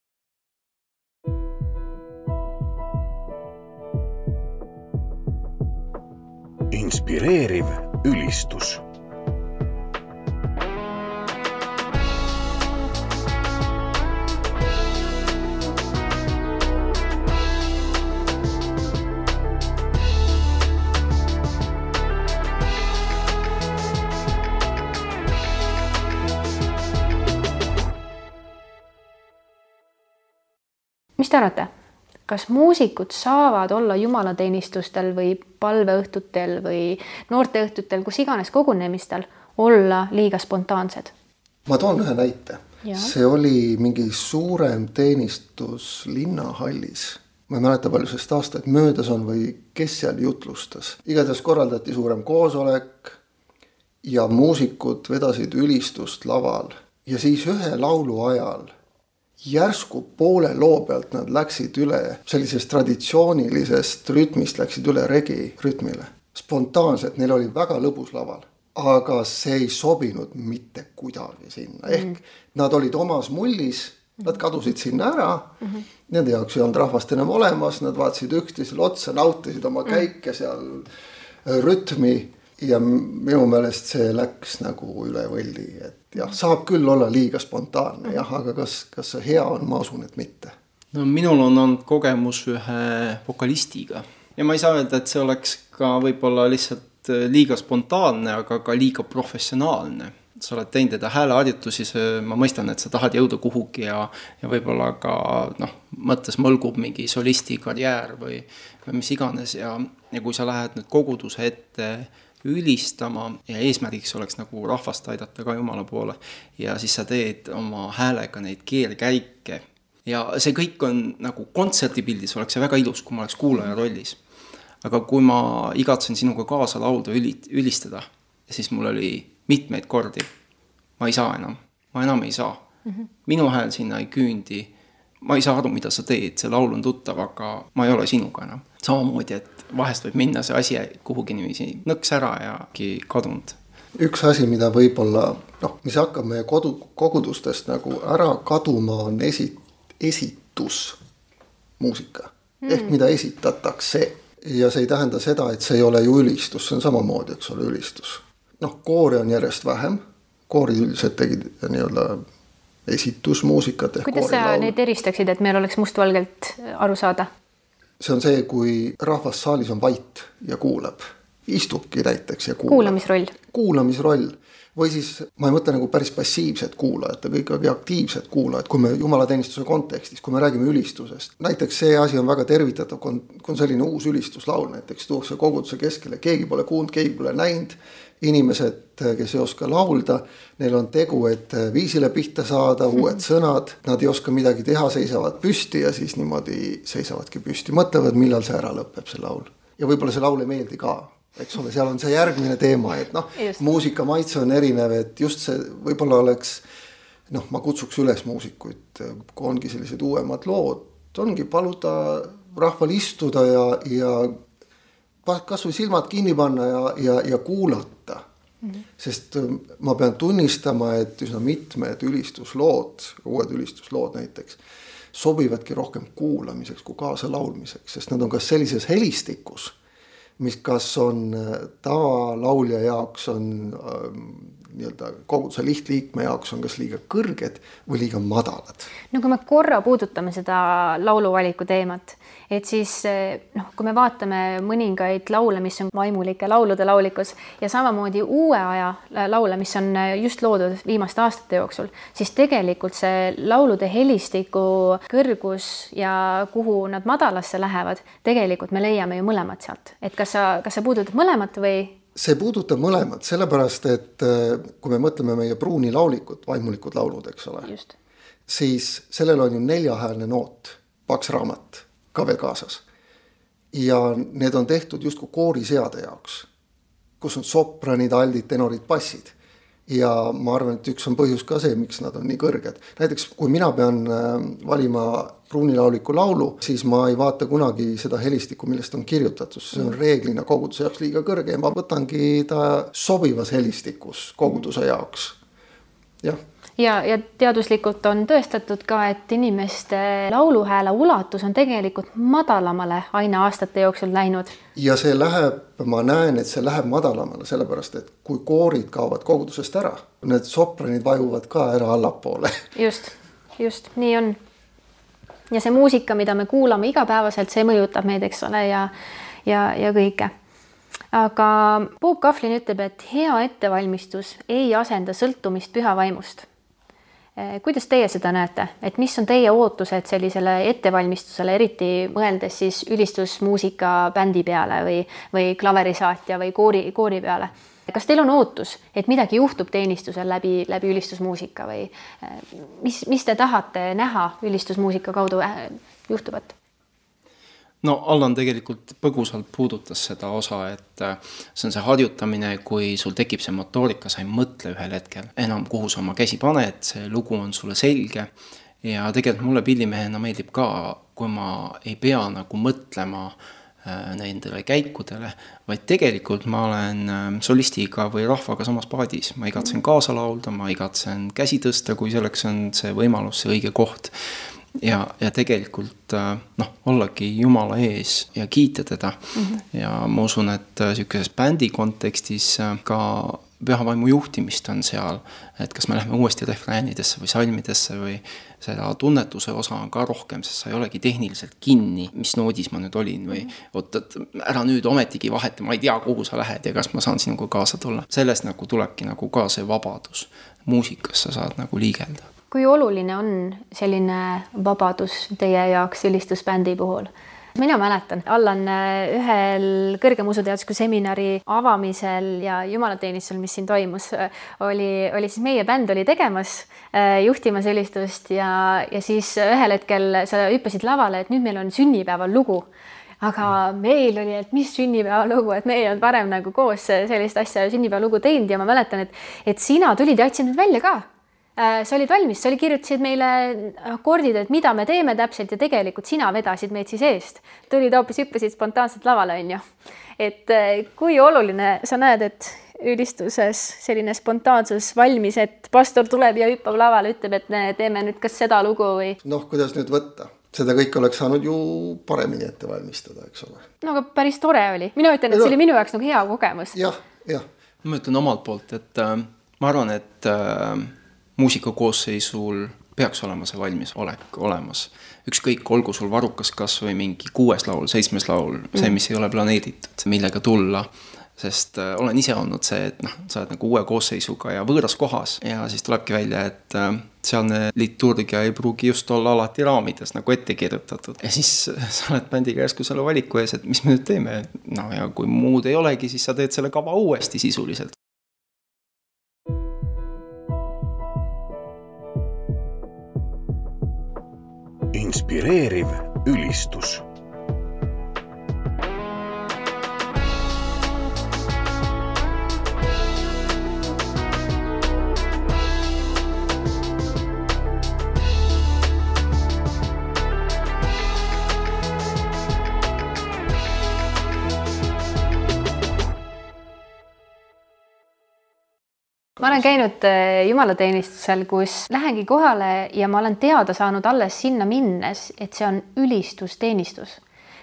Inspireeriv ülistus. Mis te arvate? Kas muusikud saavad olla jumalateenistustel või palveõhtutel või noorteõhtutel, kus iganes kogunemistel olla liiga spontaansed? Ma toon ühe näite. Ja. See oli mingi suurem teenistus linnahallis. Ma ei mäleta palju sellest aastaid möödas on või kes seal jutlustas. Igatahes korraldati suurem koosolek ja muusikud vedasid ülistust laval. Ja siis ühe laulu ajal järsku poole loo pealt nad läksid üle sellisest traditsioonilisest rütmist, läksid üle regi rütmile. Spontaanselt, neil oli väga lõbus laval, aga see ei sobinud mitte kuidagi sinna. Ehk nad olid omas mullis, nad kadusid sinna ära, nende jaoks ei olnud rahvast enam olemas, nad vaatasid üksteisele otsa, nautisid oma käike seal rütmi ja minu meelest see läks nagu üle võlli, et jah, saab küll olla liiga spontaanne, jah, aga kas see hea on, ma usun, et mitte. No minul on olnud kogemus ühe vokalistiga ja ma ei saa öelda, et see oleks ka võib-olla lihtsalt liiga spontaanne, aga ka liiga professionaalne. Sa oled teinud teda hääleharjutusi, ma mõistan, et sa tahad jõuda kuhugi ja võib-olla ka mõttes mõlgub mingi solisti karjäär või mis iganes ja kui sa lähed nüüd koguduse ette ülistama ja eesmärgiks oleks nagu rahvast aidata ka Jumala poole ja siis sa teed oma häälega neid keelkäike ja see kõik on nagu kontserdipildis oleks see väga ilus, kui ma oleks kuulaja rollis. Aga kui ma igatsen sinuga kaasa laulda ülistada, siis mul oli mitmeid kordi. Ma ei saa enam. Ma enam ei saa. Minu hääl sinna ei küündi. Ma ei saa aru, mida sa teed. See laul on tuttav, aga ma ei ole sinuga enam. Samamoodi, et vahest võib minna see asi kuhugi niiviisi nõks ära ja kadunud. Üks asi, mida võib-olla, mis hakkab meie kogudustest nagu ära kaduma, on esitus muusika. Ehk mida esitatakse. Ja see ei tähenda seda, et see ei ole ju ülistus, see on samamoodi, eks ole, ülistus. Koori on järjest vähem, koorid üldiselt tegid nii-öelda esitusmuusikat. Kuidas sa neid eristaksid, et meil oleks mustvalgelt aru saada? See on see, kui rahvas saalis on vait ja kuulab, istubki näiteks ja kuulab. Kuulamisroll. Kuulamisroll. Või siis ma ei mõtle nagu päris passiivset kuulajat, aga ikkagi aktiivset kuulajat, kui me jumalateenistuse kontekstis, kui me räägime ülistusest. Näiteks see asi on väga tervitatav, kui on selline uus ülistuslaul, näiteks tuuakse koguduse keskele, keegi pole kuulnud, keegi pole näinud, inimesed, kes ei oska laulda, neil on tegu, et viisile pihta saada, uued sõnad, nad ei oska midagi teha, seisavad püsti ja siis niimoodi seisavadki püsti, mõtlevad, millal see ära lõpeb see laul. Ja võib-olla see laul ei meeldi ka. Eks ole, seal on see järgmine teema, et muusika maitse on erinev, et just see võib-olla oleks, ma kutsuks üles muusikuid, kui ongi sellised uuemad lood, ongi paluda rahval istuda ja kas või silmad kinni panna ja kuulata. Sest ma pean tunnistama, et üsna mitmed ülistuslood, uued ülistuslood näiteks, sobivadki rohkem kuulamiseks kui kaasa laulmiseks, sest nad on kas sellises helistikus, mis kas on tavalaulja jaoks on nii-öelda koguduse lihtliikme jaoks on kas liiga kõrged või liiga madalad. No kui me korra puudutame seda lauluvaliku teemat, et siis kui me vaatame mõningaid laule, mis on vaimulike laulude laulikus ja samamoodi uue aja laule, mis on just loodud viimaste aastate jooksul, siis tegelikult see laulude helistiku kõrgus ja kuhu nad madalasse lähevad, tegelikult me leiame ju mõlemad sealt. Et kas sa puudutad mõlemat või? See puudutab mõlemat, sellepärast, et kui me mõtleme meie pruuni laulikut, vaimulikud laulud, eks ole, just. Siis sellel on ju 4-häälne noot, paks raamat ka veel kaasas. Ja need on tehtud justkui kooriseade jaoks, kus on sopranid, aldid, tenorid, bassid. Ja ma arvan, et üks on põhjus ka see, miks nad on nii kõrged. Näiteks, kui mina pean valima pruunilauliku laulu, siis ma ei vaata kunagi seda helistikku, millest on kirjutatud. See on reeglina koguduse jaoks liiga kõrge ja ma võtangi ta sobivas helistikus koguduse jaoks. Jah. Ja teaduslikult on tõestatud ka, et inimeste lauluhääle ulatus on tegelikult madalamale aina aastate jooksul läinud. Ja see läheb, ma näen, et see läheb madalamale, sellepärast, et kui koorid kaovad kogudusest ära, need sopranid vajuvad ka ära allapoole. Just, nii on. Ja see muusika, mida me kuulame igapäevaselt, see mõjutab meid, eks ole, ja kõike. Aga Poop Kahvlin ütleb, et hea ettevalmistus ei asenda sõltumist püha vaimust. Kuidas teie seda näete? Et mis on teie ootused sellisele ettevalmistusele, eriti mõeldes siis ülistusmuusika bändi peale või klaverisaatja või koori peale? Kas teil on ootus, et midagi juhtub teenistusel läbi ülistusmuusika või mis te tahate näha ülistusmuusika kaudu juhtuvat? No Allan tegelikult põgusalt puudutas seda osa, et see on see harjutamine, kui sul tekib see motoorika, sa ei mõtle ühel hetkel enam, kuhu sa oma käsi paned, see lugu on sulle selge ja tegelikult mulle pillimehena meeldib ka, kui ma ei pea nagu mõtlema nendele käikudele, vaid tegelikult ma olen solistiga või rahvaga samas paadis. Ma igatsen kaasa laulda, ma igatsen käsi tõsta, kui selleks on see võimalus, see õige koht. Ja tegelikult ollagi Jumala ees ja kiita teda. Ja ma usun, et sellises bändi kontekstis ka pühavaimu juhtimist on seal, et kas me lähme uuesti refräänidesse või salmidesse või seda tunnetuse osa on ka rohkem, sest sa ei olegi tehniliselt kinni, mis noodis ma nüüd olin või ära nüüd ometigi vaheta, ma ei tea, kuhu sa lähed ja kas ma saan sinuga kaasa tulla. Sellest nagu tulebki nagu ka see vabadus. Muusikas sa saad nagu liigelda. Kui oluline on selline vabadus teie jaoks ülistusbändi puhul? Mina mäletan, Allan ühel kõrgem usuteadusliku seminari avamisel ja jumalateenistusel, mis siin toimus, oli siis meie bänd oli tegemas, juhtimas ülistust ja siis ühel hetkel sa hüppasid lavale, et nüüd meil on sünnipäeva lugu. Aga meil oli, et mis sünnipäeva lugu, et meie on parem nagu koos sellist asja sünnipäeva lugu teinud ja ma mäletan, et sina tulid ja aitsid nüüd välja ka. Sa olid valmis, sa kirjutasid meile akordid, et mida me teeme täpselt ja tegelikult sina vedasid meid siis eest. Tulid hoopis hüppasid spontaanselt lavale, on ju. Et kui oluline sa näed, et ülistuses selline spontaansus valmis, et pastor tuleb ja hüppab lavale, ütleb, et me teeme nüüd kas seda lugu või... Kuidas nüüd võtta? Seda kõik oleks saanud ju paremini ette valmistada, eks ole. No, aga päris tore oli. Mina ütlen, et see oli minu jaoks nagu hea kogemus. Jah. Ma ütlen omalt poolt, et ma arvan, et muusikakoosseisul peaks olema see valmisolek olemas. Ükskõik, olgu sul varukas kas või mingi 6 laul, 7 laul, see, mis ei ole planeeritud, millega tulla. Sest olen ise olnud see, et sa oled nagu uue koosseisuga ja võõras kohas ja siis tulebki välja, et sealne liturgia ei pruugi just olla alati raamides nagu ette kirjutatud. Ja siis sa oled bändiga järsku selle valiku ees, et mis me nüüd teeme. Ja kui muud ei olegi, siis sa teed selle kava uuesti sisuliselt. Inspireeriv ülistus. Ma olen käinud jumalateenistusel, kus lähengi kohale ja ma olen teada saanud alles sinna minnes, et see on ülistusteenistus.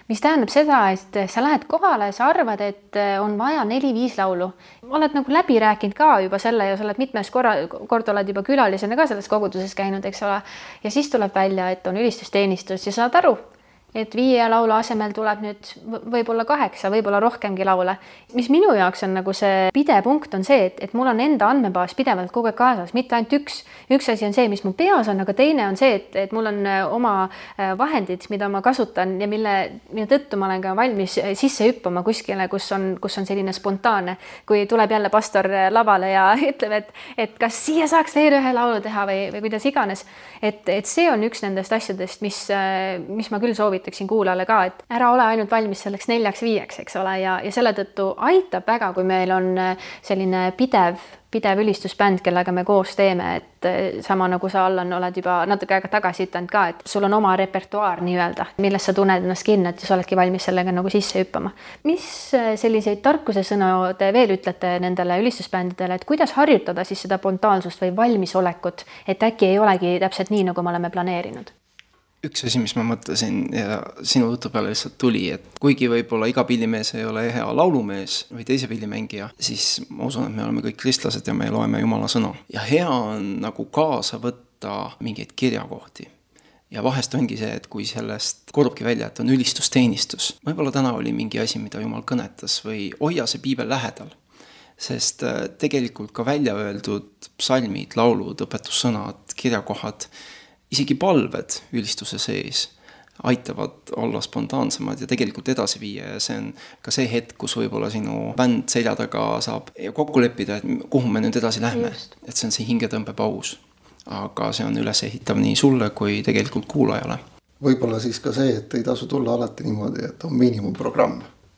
mis tähendab seda, et sa lähed kohale, sa arvad, et on vaja 4-5 laulu. Oled nagu läbi rääkinud ka juba selle ja sa oled mitmes kord oled juba külalisena ka selles koguduses käinud, eks ole. Ja siis tuleb välja, et on ülistusteenistus ja saad aru, et 5 laulu asemel tuleb nüüd võib-olla 8, võib-olla rohkemgi laule. Mis minu jaoks on nagu see pidepunkt on see, et mul on enda andmebaas pidevalt kogu aeg kaasas, mitte ainult üks asi on see, mis mu peas on, aga teine on see, et mul on oma vahendid, mida ma kasutan ja mille tõttu ma olen ka valmis sisse hüppama kuskile, kus on selline spontaanne, kui tuleb jälle pastor lavale ja ütleb, et kas siia saaks veel ühe laulu teha või kuidas iganes. Et see on üks nendest asjadest, mis ma küll soovitaksin kuulajale ka, et ära ole ainult valmis selleks 4-5, eks ole, ja selle tõttu aitab väga, kui meil on selline pidev ülistusbänd, kellega me koos teeme, et sama nagu sa, Allan, oled juba natuke aega tagasi ütelnud ka, et sul on oma repertuaar nii-öelda, millest sa tunned ennast kinni, et sa oledki valmis sellega nagu sisse hüppama. Mis selliseid tarkuse sõnu te veel ütlete nendele ülistusbändidele, et kuidas harjutada siis seda spontaansust või valmisolekut, et äkki ei olegi täpselt nii, nagu me oleme planeerinud? Üks asi, mis ma mõtlesin ja sinu jutu peale lihtsalt tuli, et kuigi võib-olla iga pillimees ei ole hea laulumees või teise pillimängija, siis ma usun, et me oleme kõik kristlased ja me loeme Jumala sõna. Ja hea on nagu kaasa võtta mingeid kirjakohti. Ja vahest ongi see, et kui sellest korrubki välja, et on ülistusteenistus. Võib-olla täna oli mingi asi, mida Jumal kõnetas või hoia see piibel lähedal. Sest tegelikult ka välja öeldud psalmid, laulud, õpetussõnad, kirjakohad, isegi palved ülistuse sees aitavad olla spontaansemad ja tegelikult edasi viia ja see on ka see hetk, kus võib-olla sinu bänd selja taga saab kokku leppida, et kuhu me nüüd edasi lähme. Et see on see hingetõmbepaus, aga see on ülesehitav nii sulle kui tegelikult kuulajale. Võib-olla siis ka see, et ei tasu tulla alati niimoodi, et on miinimumprogramm,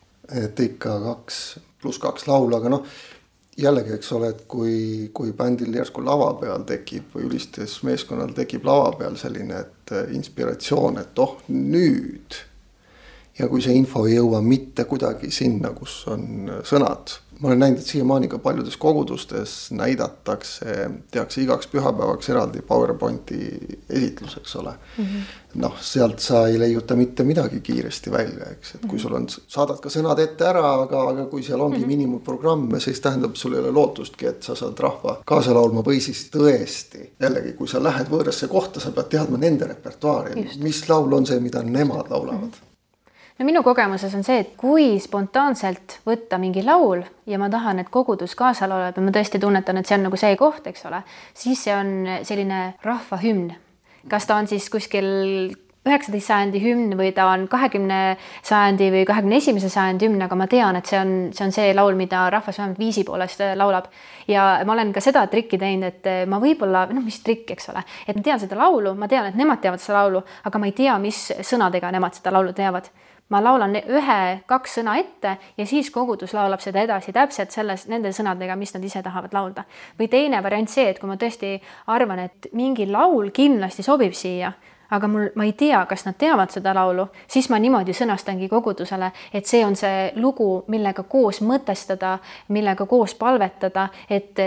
et ikka 2+2 laulu, aga jällegi, eks ole, et kui bändil järsku lava peal tekib või ülistes meeskonnal tekib lava peal selline inspiratsioon, et nüüd. Ja kui see info ei jõua mitte kuidagi sinna, kus on sõnad. Ma olen näinud, et siiamaani ka paljudes kogudustes tehakse igaks pühapäevaks eraldi PowerPointi esitlus, eks ole. Sealt sa ei leiuta mitte midagi kiiresti välja, eks. Et kui sul saadad ka sõnad ette ära, aga kui seal ongi minimumprogramme, siis tähendab, sul ei ole lootustki, et sa saad rahva kaasa laulma või siis tõesti. Jällegi, kui sa lähed võõrasse kohta, sa pead teadma nende repertuaari, mis laul on see, mida nemad laulavad. No minu kogemuses on see, et kui spontaanselt võtta mingi laul ja ma tahan, et kogudus kaasa laulab ja ma tõesti tunnetan, et see on nagu see koht, eks ole, siis see on selline rahva hümn. Kas ta on siis kuskil 19. sajandi hümn või ta on 20. sajandi või 21. sajandi hümn, aga ma tean, et see on see laul, mida rahvas vähemalt viisi poolest laulab. Ja ma olen ka seda trikki teinud, et ma võib-olla, mis trikk, eks ole, et ma tean seda laulu, ma tean, et nemad teavad seda laulu, aga ma ei tea, mis sõnadega nemad seda laulu teavad. Ma laulan 1-2 sõna ette ja siis kogudus laulab seda edasi täpselt nende sõnadega, mis nad ise tahavad laulda. Või teine variant see, et kui ma tõesti arvan, et mingi laul kindlasti sobib siia, aga ma ei tea, kas nad teavad seda laulu, siis ma niimoodi sõnastangi kogudusele, et see on see lugu, millega koos mõtestada, millega koos palvetada, et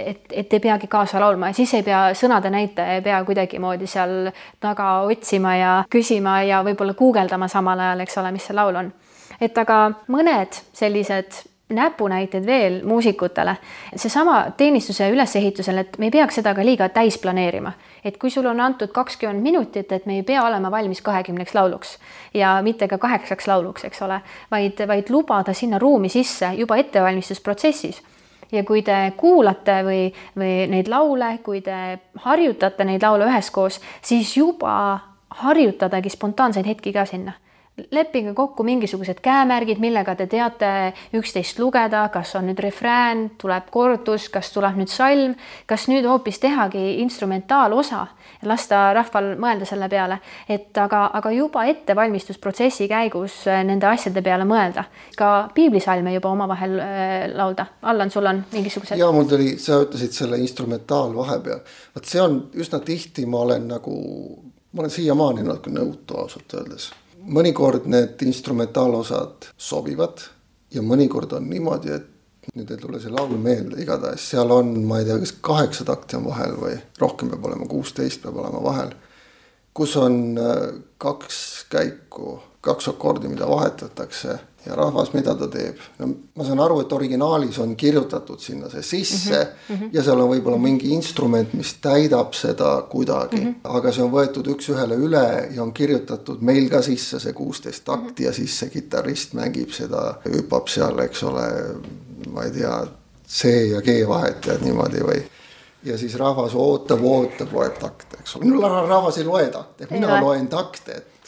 ei peagi kaasa laulma ja siis ei pea sõnade näitaja, ei pea kuidagi moodi seal taga otsima ja küsima ja võib-olla guugeldama samal ajal, eks ole, mis see laul on. Et aga mõned sellised näpunäited veel muusikutele. See sama teenistuse ülesehitusel, et me ei peaks seda ka liiga täis planeerima. Et kui sul on antud 20 minutit, et me ei pea olema valmis 20 lauluks ja mitte ka 8 lauluks, eks ole, vaid lubada sinna ruumi sisse juba ettevalmistusprotsessis. Ja kui te kuulate või neid laule, kui te harjutate neid laule üheskoos, siis juba harjutadagi spontaanseid hetki ka sinna. Leppige kokku mingisugused käemärgid, millega te teate üksteist lugeda, kas on nüüd refrään, tuleb kordus, kas tuleb nüüd salm, kas nüüd hoopis tehagi instrumentaalosa, lasta rahval mõelda selle peale, aga juba ettevalmistusprotsessi käigus nende asjade peale mõelda. Ka piiblisalme juba omavahel laulda. Allan, sul on mingisugused? Ja mul tuli, sa ütlesid selle instrumentaal vahepeal. See on üsna tihti, ma olen siiamaani nõutu ausalt öeldes. Mõnikord need instrumentaalosad sobivad ja mõnikord on niimoodi, et nüüd ei tule see laul meelde igatahes. Seal on, ma ei tea, kas 8 takti on vahel või rohkem peab olema, 16 peab olema vahel, kus on 2 käiku, 2 akordi, mida vahetatakse ja rahvas, mida ta teeb. No, ma saan aru, et originaalis on kirjutatud sinna see sisse ja seal on võib-olla mingi instrument, mis täidab seda kuidagi, aga see on võetud 1-1 üle ja on kirjutatud meil ka sisse see 16 takti ja siis see kitarrist mängib seda, hüppab seal, eks ole, ma ei tea, C ja G vahetajad niimoodi või. Ja siis rahvas ootab, loeb takte, eks ole. Rahvas ei loe takte, mina loen takte, et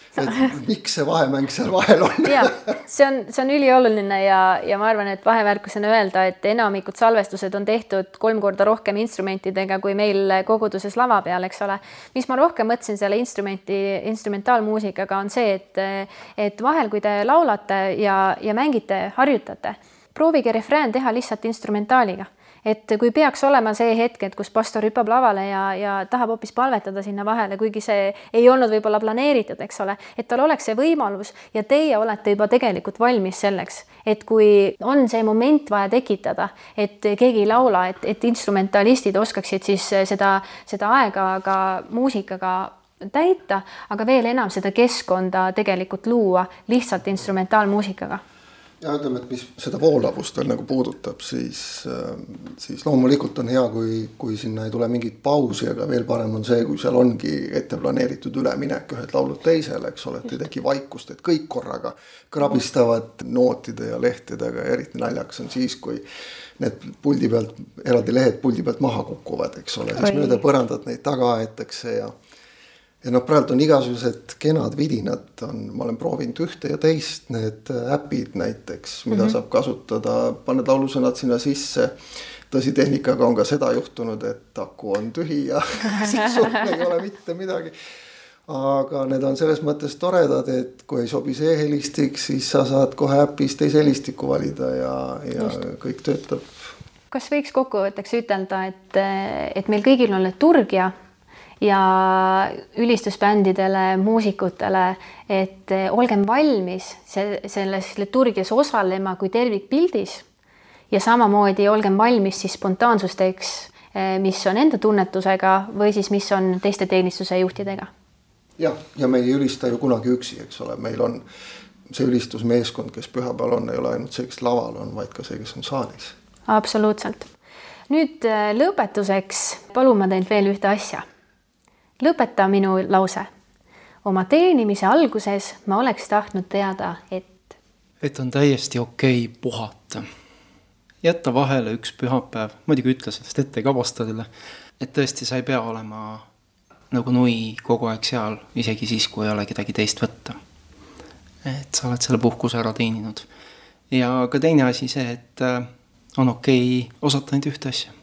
miks see vahemäng seal vahel on. Ja, see on ülioluline ja ma arvan, et vahemärkusena öelda, et enamikud salvestused on tehtud 3 korda rohkem instrumentidega kui meil koguduses lava peal, eks ole. Mis ma rohkem mõtlesin selle instrumentaalmuusikaga on see, et vahel, kui te laulate ja mängite, harjutate, proovige refrään teha lihtsalt instrumentaaliga. Et kui peaks olema see hetk, et kus pastor hüppab lavale ja tahab hoopis palvetada sinna vahele, kuigi see ei olnud võib-olla planeeritud, eks ole, et tal oleks see võimalus ja teie olete juba tegelikult valmis selleks, et kui on see moment vaja tekitada, et keegi ei laula, et instrumentalistid oskaksid siis seda aega ka muusikaga täita, aga veel enam seda keskkonda tegelikult luua lihtsalt instrumentaalmuusikaga. Ja ütleme, et mis seda voolavust veel nagu puudutab, siis loomulikult on hea, kui sinna ei tule mingit pausi, aga veel parem on see, kui seal ongi ette planeeritud üleminek ühed laulud teisele, eks ole, et ei teki vaikust, et kõik korraga krabistavad nootide ja lehtedega ja eriti naljakas on siis, kui need puldi pealt, eraldi lehed puldi pealt maha kukuvad, eks ole, siis mööda põrandat neid taga aetakse ja praegu on igasugused kenad vidinad, ma olen proovinud ühte ja teist, need äpid näiteks, mida saab kasutada, paned laulusõnad sinna sisse. Tõsi, tehnikaga on ka seda juhtunud, et aku on tühi ja siis ei ole mitte midagi. Aga need on selles mõttes toredad, et kui ei sobi see helistik, siis sa saad kohe äpis teise helistiku valida ja kõik töötab. Kas võiks kokkuvõtteks ütelda, et meil kõigil on liturgia ja ülistusbändidele, muusikutele, et olgem valmis selles liturgias osalema kui tervikpildis ja samamoodi olgem valmis siis spontaansusteks, mis on enda tunnetusega või siis mis on teiste teenistuse juhtidega. Ja me ei ülista ju kunagi üksi, eks ole. Meil on see ülistusmeeskond, kes pühapäeval on, ei ole ainult see, kes laval on, vaid ka see, kes on saalis. Absoluutselt. Nüüd lõpetuseks palun ma teilt veel ühte asja. Lõpeta minu lause. Oma teenimise alguses ma oleks tahtnud teada, et on täiesti okei puhata. Jätta vahele üks pühapäev, muidugi ütle sellest ette ka pastorile, et tõesti sa ei pea olema nagu nui kogu aeg seal, isegi siis, kui ei ole kedagi teist võtta. Et sa oled selle puhkuse ära teeninud. Ja ka teine asi see, et on okei osata ainult ühte asja.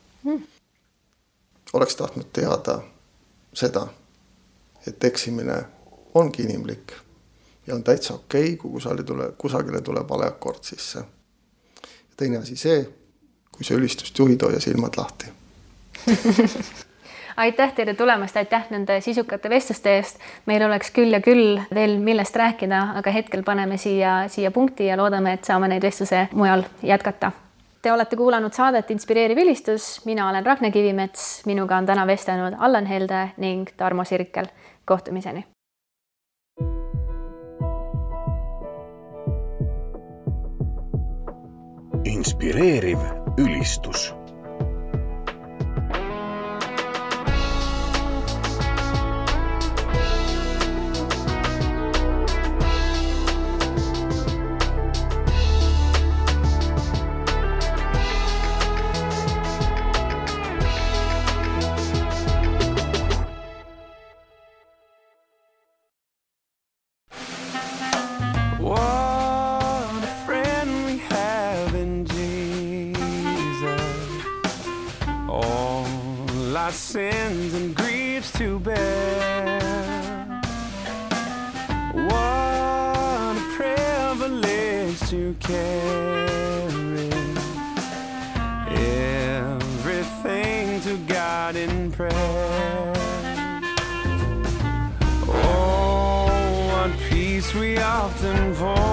Oleks tahtnud teada seda, et eksimine ongi inimlik ja on täitsa okei, kui kusagile tuleb vale akord sisse. Ja teine asi see, kui see ülistust juhid, hoia silmad lahti. Aitäh teile tulemast, aitäh nende sisukate vestluste eest. Meil oleks küll ja küll veel millest rääkida, aga hetkel paneme siia punkti ja loodame, et saame neid vestluse mujal jätkata. Te olete kuulanud saadet Inspireeriv ülistus. Mina olen Ragne Kivimets, minuga on täna vestlenud Allan Helde ning Tarmo Sirkel. Kohtumiseni. Inspireeriv ülistus. Sins and griefs to bear. What a privilege to carry everything to God in prayer. Oh, what peace we often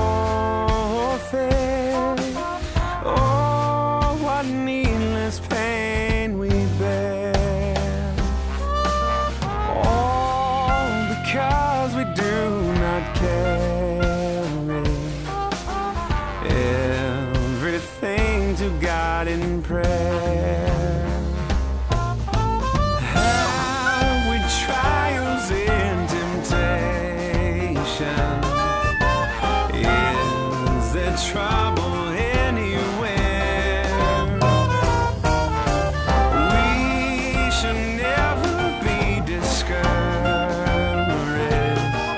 forfeit. Oh, what needless pain we bear. trouble anywhere. We should never be discouraged.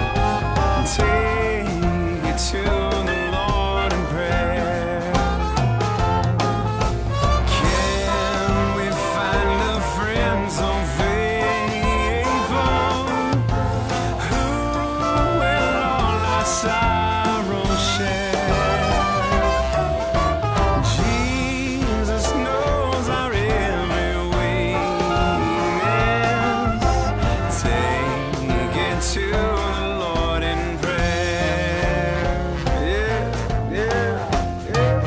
Take it to the Lord in prayer. Can we find a friend so faithful, who will all our sorrow share? Jesus knows our every weakness. Take it to the Lord in prayer. Yeah, yeah, yeah.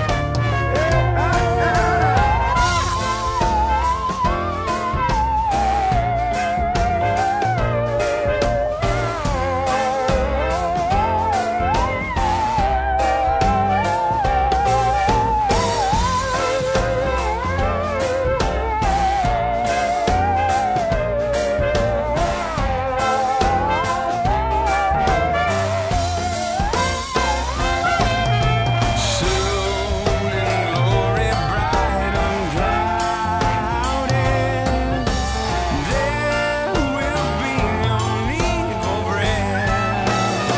Soon in glory bright unclouded, there will be no need for bread.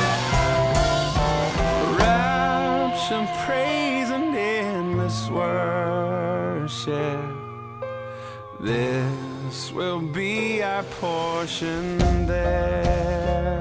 Rapture, praise, and endless worship, this will be our portion there.